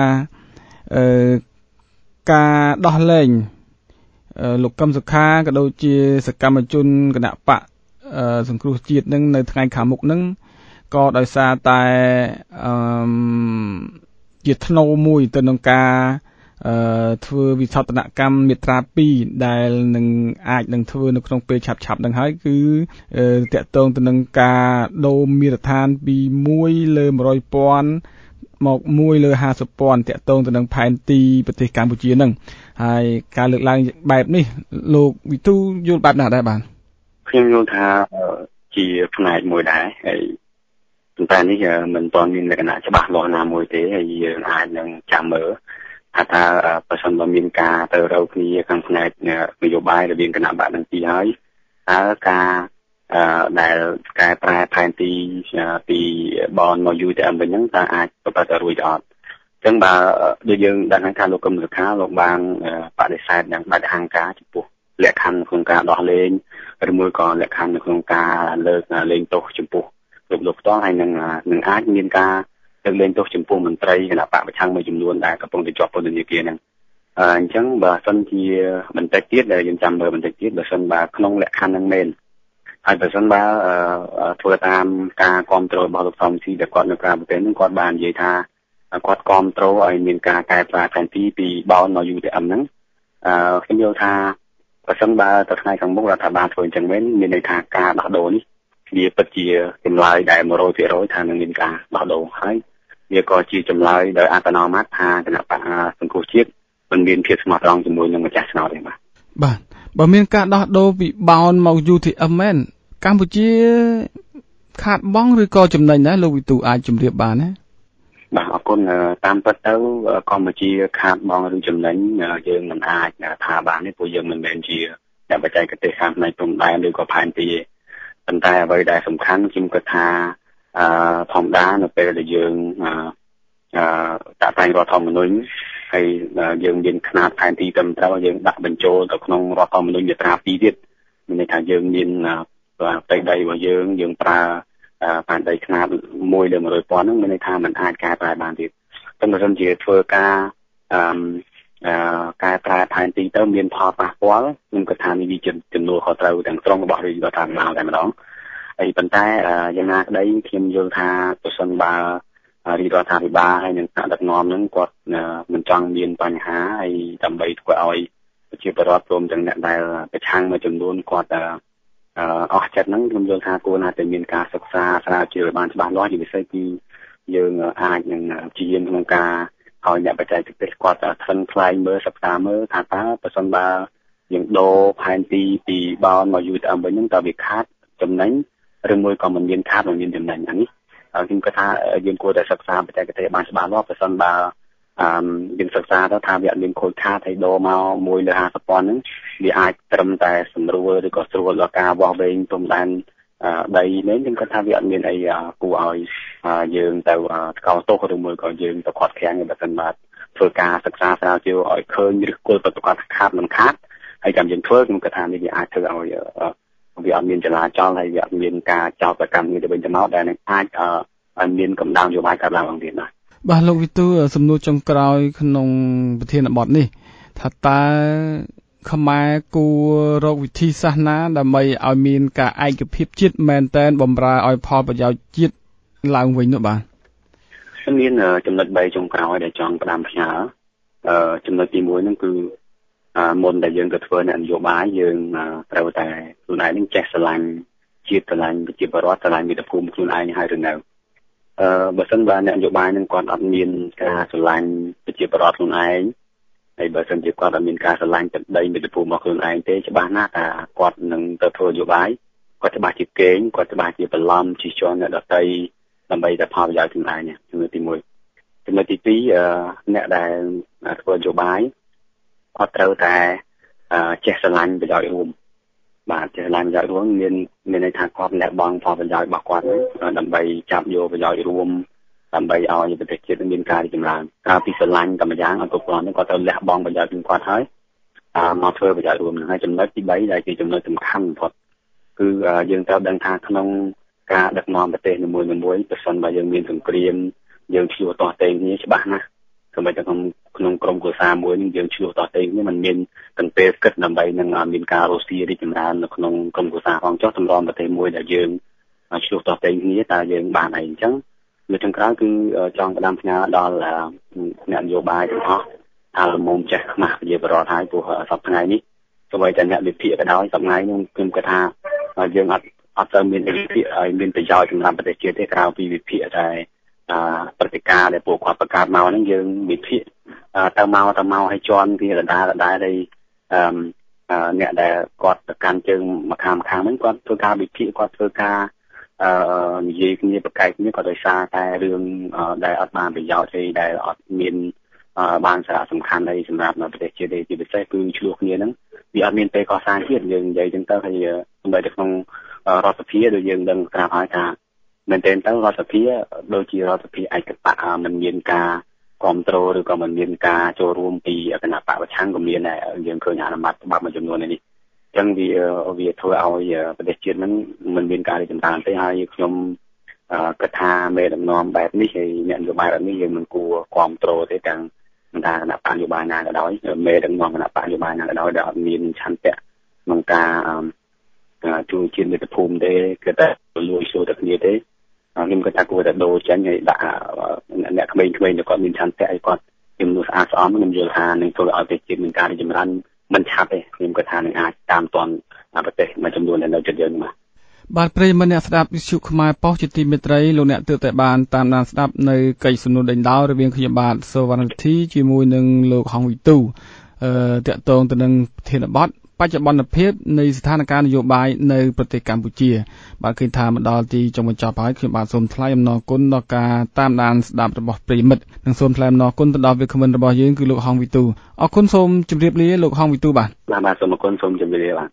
ការដោះលែងលោកកឹមសុខាក៏ដូចជាសកម្មជនគណៈបកសង្គ្រោះជាតិនឹងនៅថ្ងៃខាងមុខនឹងក៏ដោយសារតែជាធ្នូមួយទៅនឹងការធ្វើវិសោធនកម្មមាត្រា2ដែលនឹងអាចនឹងធ្វើនៅក្នុងពេលឆាប់នឹងហើយគឺតាក់ទងទៅនឹងការដូរមាត្រដ្ឋានពី1លើ 100,000 មក1លើ 50,000 តាក់ទងទៅនឹងផែនទីប្រទេសកម្ពុជានឹងហើយការលើកឡើងបែបនេះលោកវិទូយល់បែបណាដែរបាទខ្ញុំយល់ថាជាផ្នែកមួយដែរហើយប៉ុន្តែនេះមិនទាន់មានលក្ខណៈច្បាស់លាស់ណាមួយទេហើយយើងអាចនឹងចាំមើលថាប្រសិនបើមានការទៅរកគ្នាខាងផ្នែកនយោបាយរវាងគណៈបកទាំងពីរហើយតើការដែលកែប្រែផែនទីពីបនមក UTM វិញហ្នឹងតើអាចប្រព្រឹត្តទៅរួចអត់អញ្ចឹងបើដូចយើងដឹងថាលោកកឹមសុខាលោកបានបដិសេធយ៉ាងដាច់អហង្ការចំពោះលក្ខខណ្ឌក្នុងការដោះលែងឬមួយក៏លក្ខខណ្ឌនៅក្នុងការលើកលែងទោសចំពោះលោកផ្ទាល់ហើយនឹងអាចមានការលើកលែងទោសចំពោះមន្ត្រីគណៈបកប្រឆាំងមួយចំនួនដែលកំពុងតែជាប់ពន្ធនាគារហ្នឹងអញ្ចឹងបើសិនជាបន្តិចទៀតដែលយើងចាំមើលបន្តិចទៀតបើសិនបើក្នុងលក្ខខណ្ឌហ្នឹងមែនហើយបើសិនបើធ្វើតាមការគ្រប់គ្រងរបស់លោកសំស៊ីដែលគាត់នៅក្រៅប្រទេសហ្នឹងគាត់បាននិយាយថាគាត់គ្រប់គ្រងឲ្យមានការកែប្រែផែនទីពីបោនមក UTM ហ្នឹងខ្ញុំយល់ថាបើសិនបើទៅថ្ងៃខាងមុខរដ្ឋាភិបាលធ្វើអញ្ចឹងមែនមានន័យថាការដោះដូរនេះវាពិតជាចម្លើយដែល 100% ថានឹងមានការដោះដូរហើយវាក៏ជាចម្លើយដោយអត្តនោម័តថាគណៈបកសង្គ្រោះជាតិមិនមានភាពស្មោះត្រង់ជាមួយនឹងម្ចាស់ឆ្នោតទេបាទបើមានការដោះដូរពីបោនមក UTM មែនកម្ពុជាខាតបង់ឬក៏ចំណេញដែរលោកវិទូអាចជម្រាបបានណាបាទអរគុណតាមពិតទៅកម្ពុជាខាតបង់ឬចំណេញយើងមិនអាចថាបានទេព្រោះយើងមិនមែនជាអ្នកបច្ចេកទេសខាងផ្នែកព្រំដែនឬក៏ផែនទីទេប៉ុន្តែអ្វីដែលសំខាន់ខ្ញុំគិតថាធម្មតានៅពេលដែលយើងតាក់តែងរដ្ឋធម្មនុញ្ញហើយយើងមានຂະຫນាតផែនទីត្រឹមត្រូវយើងដាក់បញ្ចូលទៅក្នុងរដ្ឋធម្មនុញ្ញមាត្រា2ទៀតមានន័យថាយើងមានផ្ទៃដីរបស់យើងប្រើផែនដីຂະຫນាត1លើ 100,000 ហ្នឹងមានន័យថាมันអាចកែប្រែបានទៀតតែបើសិនជាធ្វើការកែប្រែផែនទីទៅមានផលប៉ះពាល់ខ្ញុំគិតថានេះវាជាចំនួនខុសត្រូវទាំងស្រុងរបស់រដ្ឋាភិបាលតែម្ដងហើយប៉ុន្តែយ៉ាងណាក្តីខ្ញុំយល់ថាប្រសិនបើរដ្ឋាភិបាលហើយនឹងថ្នាក់ដឹកនាំហ្នឹងគាត់មិនចង់មានបញ្ហាហើយដើម្បីធ្វើឲ្យប្រជាពលរដ្ឋព្រមទាំងអ្នកដែលប្រឆាំងមួយចំនួនគាត់អស់ចិត្តហ្នឹងខ្ញុំយល់ថាគួរណាស់តែមានការសិក្សាស្រាវជ្រាវបានច្បាស់លាស់ជាពិសេសគឺយើងអាចនឹងព្យាយាមក្នុងការឲ្យអ្នកបច្ចេកទេសគាត់ថ្លឹងថ្លែងមើលសិក្សាមើលថាតើប្រសិនបើយើងដូរផែនទីពីបោនមក UTM វិញហ្នឹងតើវាខាតចំណេញឬមួយក៏មិនមានខាតមិនមានចំណេញអានេះខ្ញុំគិតថាយើងគួរតែសិក្សាបច្ចេកទេសបានច្បាស់លាស់ប្រសិនបើយើងសិក្សាទៅថាវាអត់មានខូចខាតហើយដូរមក1លើ 50,000 ហ្នឹងវាអាចត្រឹមតែសម្រួលឬក៏ស្រួលដល់ការវាស់វែងព្រំដែនដីនេះខ្ញុំគិតថាវាអត់មានអីគួរឲ្យយើងទៅថ្កោលទោសឬមួយក៏យើងទៅខាត់ខាំងបើមិនបាទធ្វើការសិក្សាស្រាវជ្រាវឲ្យឃើញឬគល់ប្រកាសខាតមិនខាតហើយចាំយើងធ្វើខ្ញុំគិតថានេះវាអាចធ្វើឲ្យវាអត់មានចលាចលហើយវាអត់មានការចោទប្រកាន់គ្នាទៅវិញទៅមកដែលនឹងអាចឲ្យមានកម្ដៅនយោបាយកើតឡើងផងទៀតណាបាទលោកវិទូសំណួរចុងក្រោយក្នុងប្រធានបទនេះថាតើខ្មែរគួររកវិធីសាស្ត្រណាដើម្បីឲ្យមានការឯកភាពជាតិមែនតែនបម្រើឲ្យផលប្រយោជន៍ជាតិឡើងវិញនោះបាទមានចំណុច3ចុងក្រោយដែលចង់ផ្ដាំផ្ញើចំណុចទី1ហ្នឹងគឺមុនដែលយើងទៅធ្វើនយោបាយយើងត្រូវតែខ្លួនឯងនឹងចេះស្រឡាញ់ជាតិស្រឡាញ់ប្រជាពលរដ្ឋស្រឡាញ់មាតុភូមិខ្លួនឯងហើយឬនៅបើសិនបើនយោបាយនឹងគាត់អត់មានការស្រឡាញ់ប្រជាពលរដ្ឋខ្លួនឯងហើយបើសិនជាគាត់អត់មានការស្រឡាញ់ទឹកដីមាតុភូមិរបស់ខ្លួនឯងទេច្បាស់ណាស់ថាគាត់នឹងទៅធ្វើនយោបាយគាត់ច្បាស់ជាកេងគាត់ច្បាស់ជាបន្លំជិះជាន់អ្នកដទៃដើម្បីតែផលប្រយោជន៍ខ្លួនឯងចំណុចទី1ចំណុចទី2អ្នកដែលធ្វើនយោបាយគាត់ត្រូវតែចេះស្រឡាញ់ប្រយោជន៍រួមបាទចេះស្រឡាញ់ប្រយោជន៍រួមមានន័យថាគាត់លះបង់ផលប្រយោជន៍របស់គាត់ដើម្បីចាប់យកប្រយោជន៍រួមដើម្បីឲ្យប្រទេសជាតិមានការរីកចម្រើនក្រៅពីស្រឡាញ់តែម្យ៉ាងអត់គ្រប់គ្រាន់ទេគាត់ត្រូវលះបង់ប្រយោជន៍ពីគាត់ហើយមកធ្វើប្រយោជន៍រួមនឹងហើយចំណុចទី3ដែលជាចំណុចសំខាន់បំផុតគឺយើងត្រូវដឹងថាក្នុងការដឹកនាំប្រទេសនីមួយៗប្រសិនបើយើងមានសង្គ្រាមយើងឆ្លោះទាស់ទែងគ្នាច្បាស់ណាស់សូម្បីតែក្នុងក្រុមគ្រួសារមួយនឹងយើងឆ្លោះទាស់ទែងគ្នាมันមានទាំងពេលគិតដើម្បីនឹងមានការរស់ស៊ីរីកចម្រើននៅក្នុងក្រុមគ្រួសារផងចុះតម្រាំប្រទេសមួយដែលយើងឆ្លោះទាស់ទែងគ្នាតើយើងបានអីអញ្ចឹងលើចុងក្រោយគឺចង់ផ្ដាំផ្ញើដល់អ្នកនយោបាយទាំងអស់ថាមុំចេះខ្មាស់ប្រជាពលរដ្ឋហើយព្រោះសប្តាហ៍ថ្ងៃនេះសូម្បីតែអ្នកវិភាគក៏ដោយសប្តាហ៍ថ្ងៃនេះខ្ញុំគិតថាយើងអត់ទៅមានវិភាគឲ្យមានប្រយោជន៍សម្រាប់ប្រទេសជាតិទេក្រៅពីវិភាគតែព្រឹត្តិការណ៍ដែលពួកគាត់បង្កើតមកហ្នឹងយើងវិភាគទៅមកឲ្យជន់វាដដែលហើយអ្នកដែលគាត់ទៅកាន់ជើងមកខាងហ្នឹងគាត់ធ្វើការវិភាគគាត់ធ្វើការនិយាយគ្នាប្រកែកគ្នាគាត់ដោយសារតែរឿងដែលអត់បានប្រយោជន៍ទេដែលអត់មានបានសារៈសំខាន់អីសម្រាប់ប្រទេសជាតិទេជាពិសេសគឺឆ្លោះគ្នាហ្នឹងវាអត់មានពេលកសាងជាតិយើងនិយាយចឹងទៅហើយសម្រាប់នៅក្នុងរដ្ឋសភាដូចយើងដឹងក្រាបហើយថាមែនទែនទៅរដ្ឋសភាដូចជារដ្ឋសភាឯកបៈមិនមានការគ្រប់គ្រងឬក៏មិនមានការចូលរួមពីគណៈបកប្រឆាំងក៏មានដែរយើងឃើញអនុម័តច្បាប់មួយចំនួននេះអញ្ចឹងវាធ្វើឲ្យប្រទេសជាតិហ្នឹងមិនមានការរីកចម្រើនទេហើយខ្ញុំគិតថាមេដឹកនាំបែបនេះហើយអ្នកនយោបាយបែបនេះយើងមិនគួរគ្រប់គ្រងទេទាំងគណៈបកនយោបាយណាក៏ដោយមេដឹកនាំគណៈបកនយោបាយណាក៏ដោយដែលអត់មានឆន្ទៈក្នុងការជួយជាតិមាតុភូមិទេគឺតែលួចចូលទៅគ្នាទេខ្ញុំគិតថាគួរតែដូរចេញឲ្យដាក់អ្នកក្មេងៗគាត់មានឆន្ទៈឲ្យគាត់ជំនួសស្អាតស្អំខ្ញុំយល់ថានឹងធ្វើឲ្យប្រទេសជាតិមានការរីកចម្រើនមិនឆាប់ទេខ្ញុំគិតថានឹងអាចតាមទាន់ប្រទេសមួយចំនួនដែលនៅជិតយើងមកបាទប្រិយមិត្តអ្នកស្ដាប់វិទ្យុខ្មែរប៉ុស្តិ៍ជាទីមេត្រីលោកអ្នកទើបតែបានតាមដានស្ដាប់នៅកិច្ចសំណួរដេញដោលរវាងខ្ញុំបាទសូវណ្ណរិទ្ធីជាមួយនឹងលោកហងវិទូតាក់ទងទៅនឹងប្រធានបទបច្ចុប្បន្នភាពនៃស្ថានភាពនយោបាយនៅប្រទេសកម្ពុជាបាទឃើញថាមកដល់ទីចុងបញ្ចប់ហើយខ្ញុំបាទសូមថ្លែងអំណរគុណដល់ការតាមដានស្ដាប់របស់ប្រិយមិត្តនិងសូមថ្លែងអំណរគុណទៅដល់វាគ្មិនរបស់យើងគឺលោកហងវិទូអរគុណសូមជម្រាបលាលោកហងវិទូបាទសូមអរគុណសូមជម្រាបលាបាទ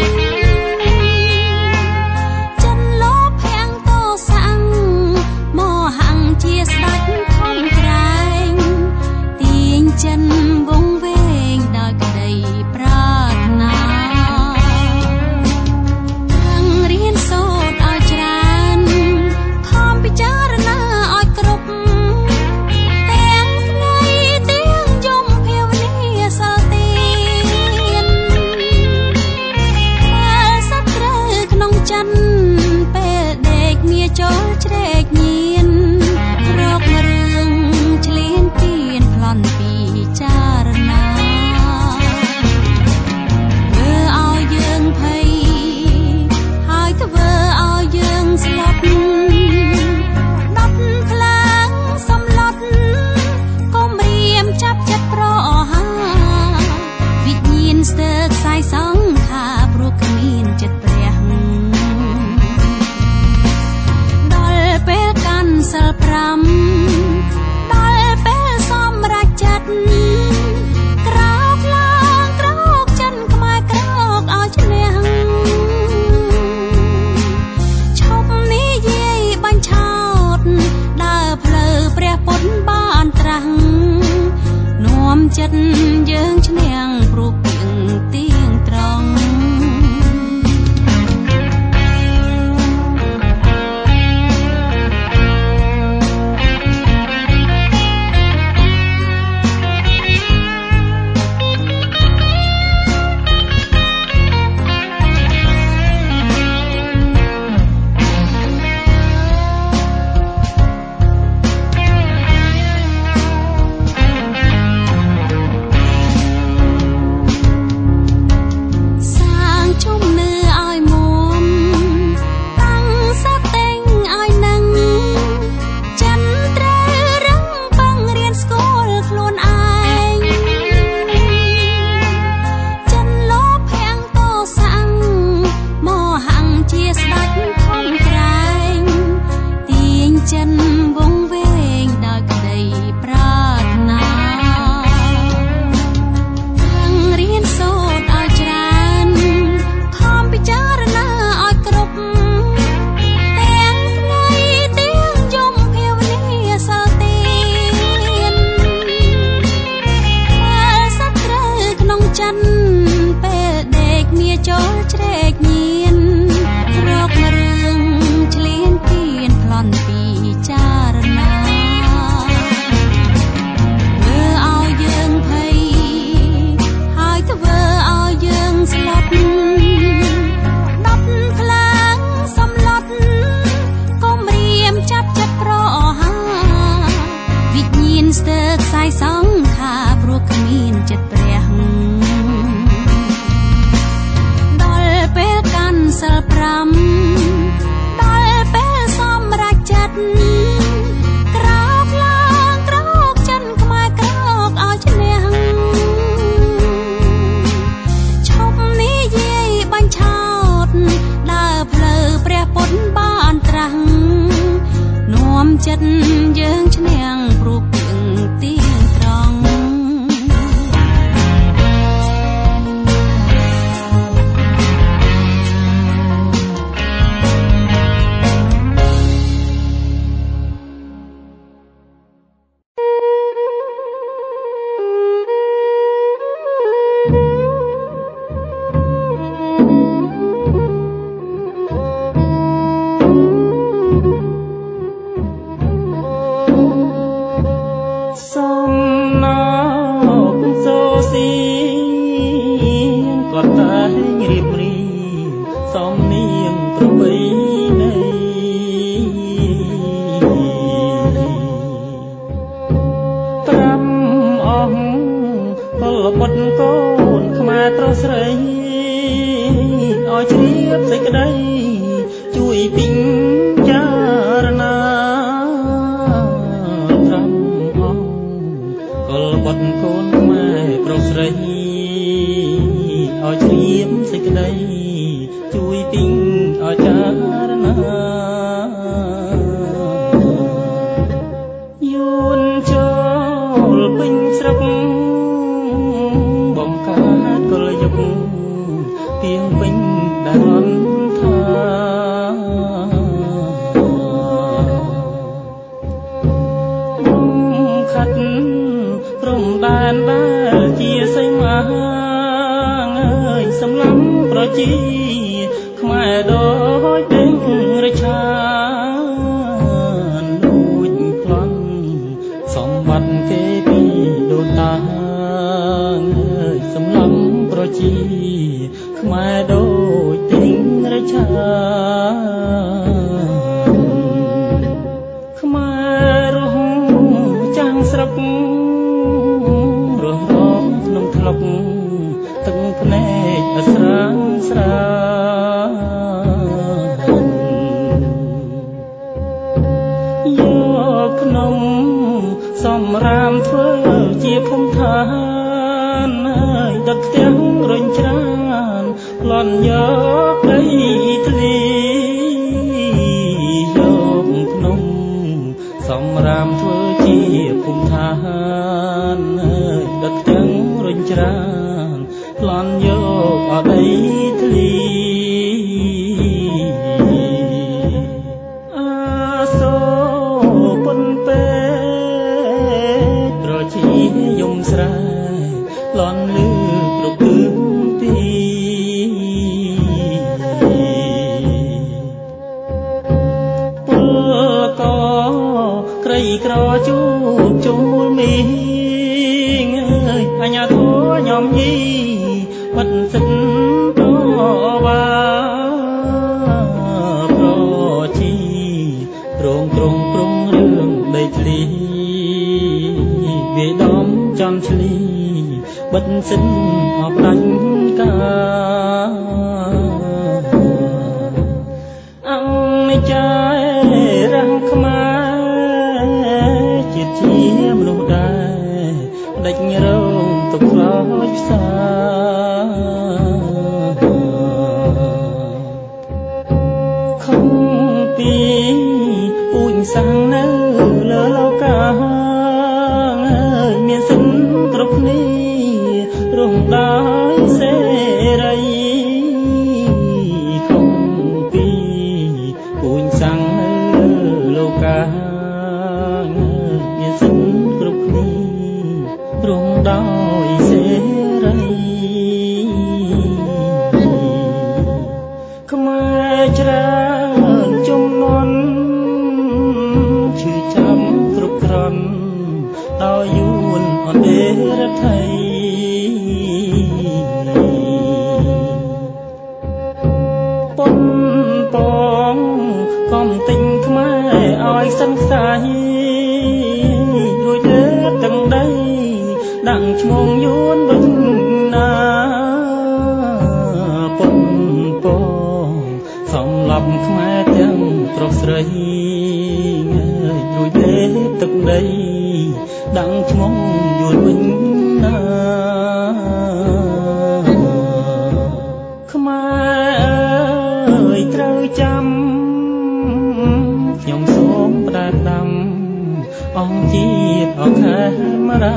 មកចិត្តយើងឈ្នះព្រោះពីងទៀងត្រង់ចិត្តយើងឈ្នះព្រោះពីងទៀងត្រង់យំស្រាលន់លឺគ្រប់ទិសទីពលកក្រីក្រជួបជុំមូលមីងអើយអញ្ញាធัวញោមញីបាត់សិនប្រវាប្រជីរងត្រង់ព្រំរឿងដីធ្លីវាដំចំឆ្លីបិទសិនអបដាញ់កាអង្គចារាំងខ្មែរជាតិជាមនុស្សដែរដេចរងទុកខ្លោចផ្សាខំពីពូជសាំងនៅលើលោកាមានសិនគ្រប់គ្នារងដោយសេរីខំពីពូជសាំងនៅលោកាមានសិនគ្រប់គ្នារងដោយសេរីខ្មែរច្រើនជំនាន់ឈឺចាំគ្រប់គ្រាន់ដោយយួនអន្តរថៃប៉ុនពងកំទិញខ្មែរឲ្យសិនខ្សែរួចលើទាំងដីដាក់ឈ្មោះយួនវិញណាប៉ុនពងសំឡប់ខ្មែរទាំងប្រុសស្រីរួចលើទឹកដីដាក់ឈ្មោះយួនវិញណាខ្មែរអើយត្រូវចាំខ្ញុំសូមផ្ដាំដាំអង្គជាតិអខេមរា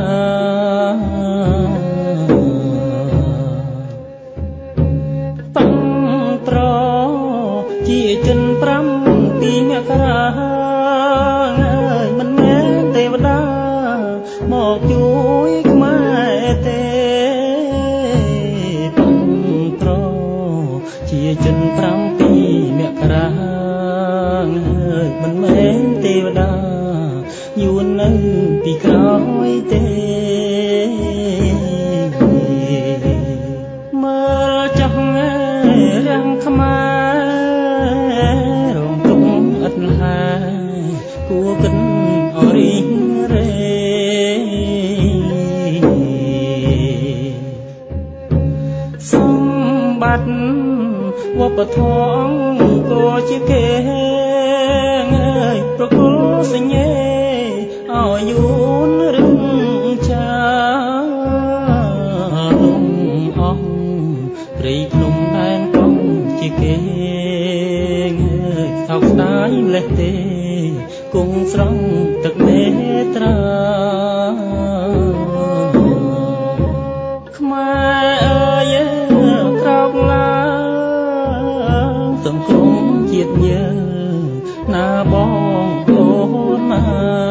តាំងប្រជាជន5ពីមករាមិនមែនទេវតាមកជួយខ្មែរទេតាំងប្រជាជន5ពីមករាមិនមែនទេវតាយួននៅពីក្រោយទេមើលចាស់រាំងខ្មែររងទុកឥតហើយគួរគិតអរិញរេសម្បត្តិវប្បធម៌ក៏ជាគេប្រគល់សញ្ញេឲ្យយួនរឹងចាលំអស់ព្រៃភ្នំដែនកងជាគេថោកស្ដាយម្លេះទេគង់ស្រង់ទឹកនេត្រាខ្មែរអើយក្រោកឡើងទាំងក្រុមជាតិយើងណាបងប្អូនណា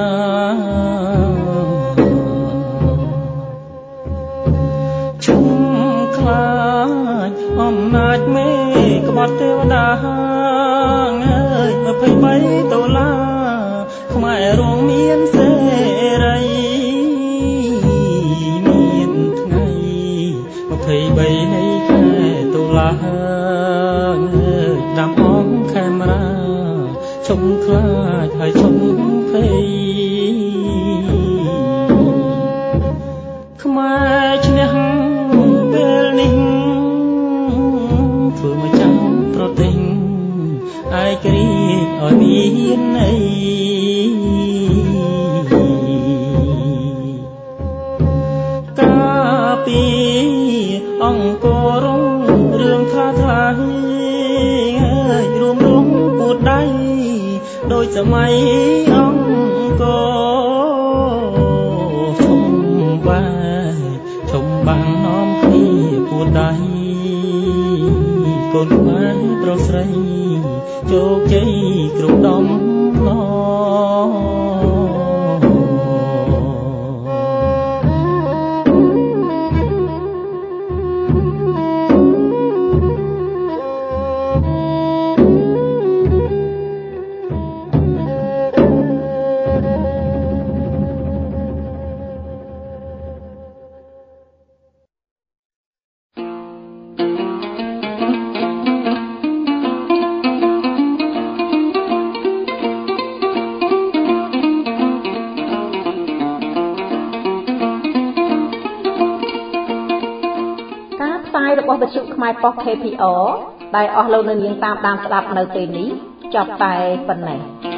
ឈុំខ្លាចអំណាចមេក្បត់ទេវតាអើយ23ដុល្លារខ្មែររងមានសេរីមានថ្ងៃ23នៃខែតុលាដាំអង្គខេមរាឈុំខ្លាចហើយឈុំភ័យខ្មែរឈ្នះពេលនេះធ្វើមកចាំប្រទេសឯករាជ្យឲ្យមានន័យកាពីអង្គរងរឿងថ្លារួមពួតដៃដោយសម័យអង្គរឈុំបាំងនាំគ្នាពួតដៃកូនខ្មែរប្រុសស្រីជោគជ័យគ្រប់ដំណងរបស់វិទ្យុខ្មែរប៉ុស KPR ដែលអស់លោកអ្នកនាងតាមដានស្ដាប់នៅពេលនេះចប់តែប៉ុណ្ណេះ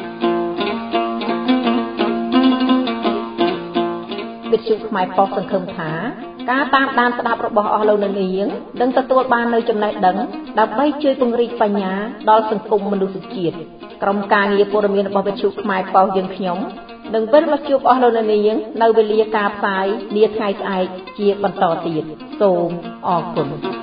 វិទ្យុខ្មែរប៉ុសសង្ឃឹមថាការតាមដានស្ដាប់របស់អស់លោកអ្នកនាងនឹងទទួលបាននូវចំណេះដឹងដើម្បីជួយពង្រីកបញ្ញាដល់សង្គមមនុស្សជាតិក្រុមការងារព័ត៌មានរបស់វិទ្យុខ្មែរប៉ុសយើងខ្ញុំនឹងវិលមកជួបអស់លោកអ្នកនាងនៅវេលាការផ្សាយនាថ្ងៃស្អែកជាបន្តទៀតសូមអរគុណ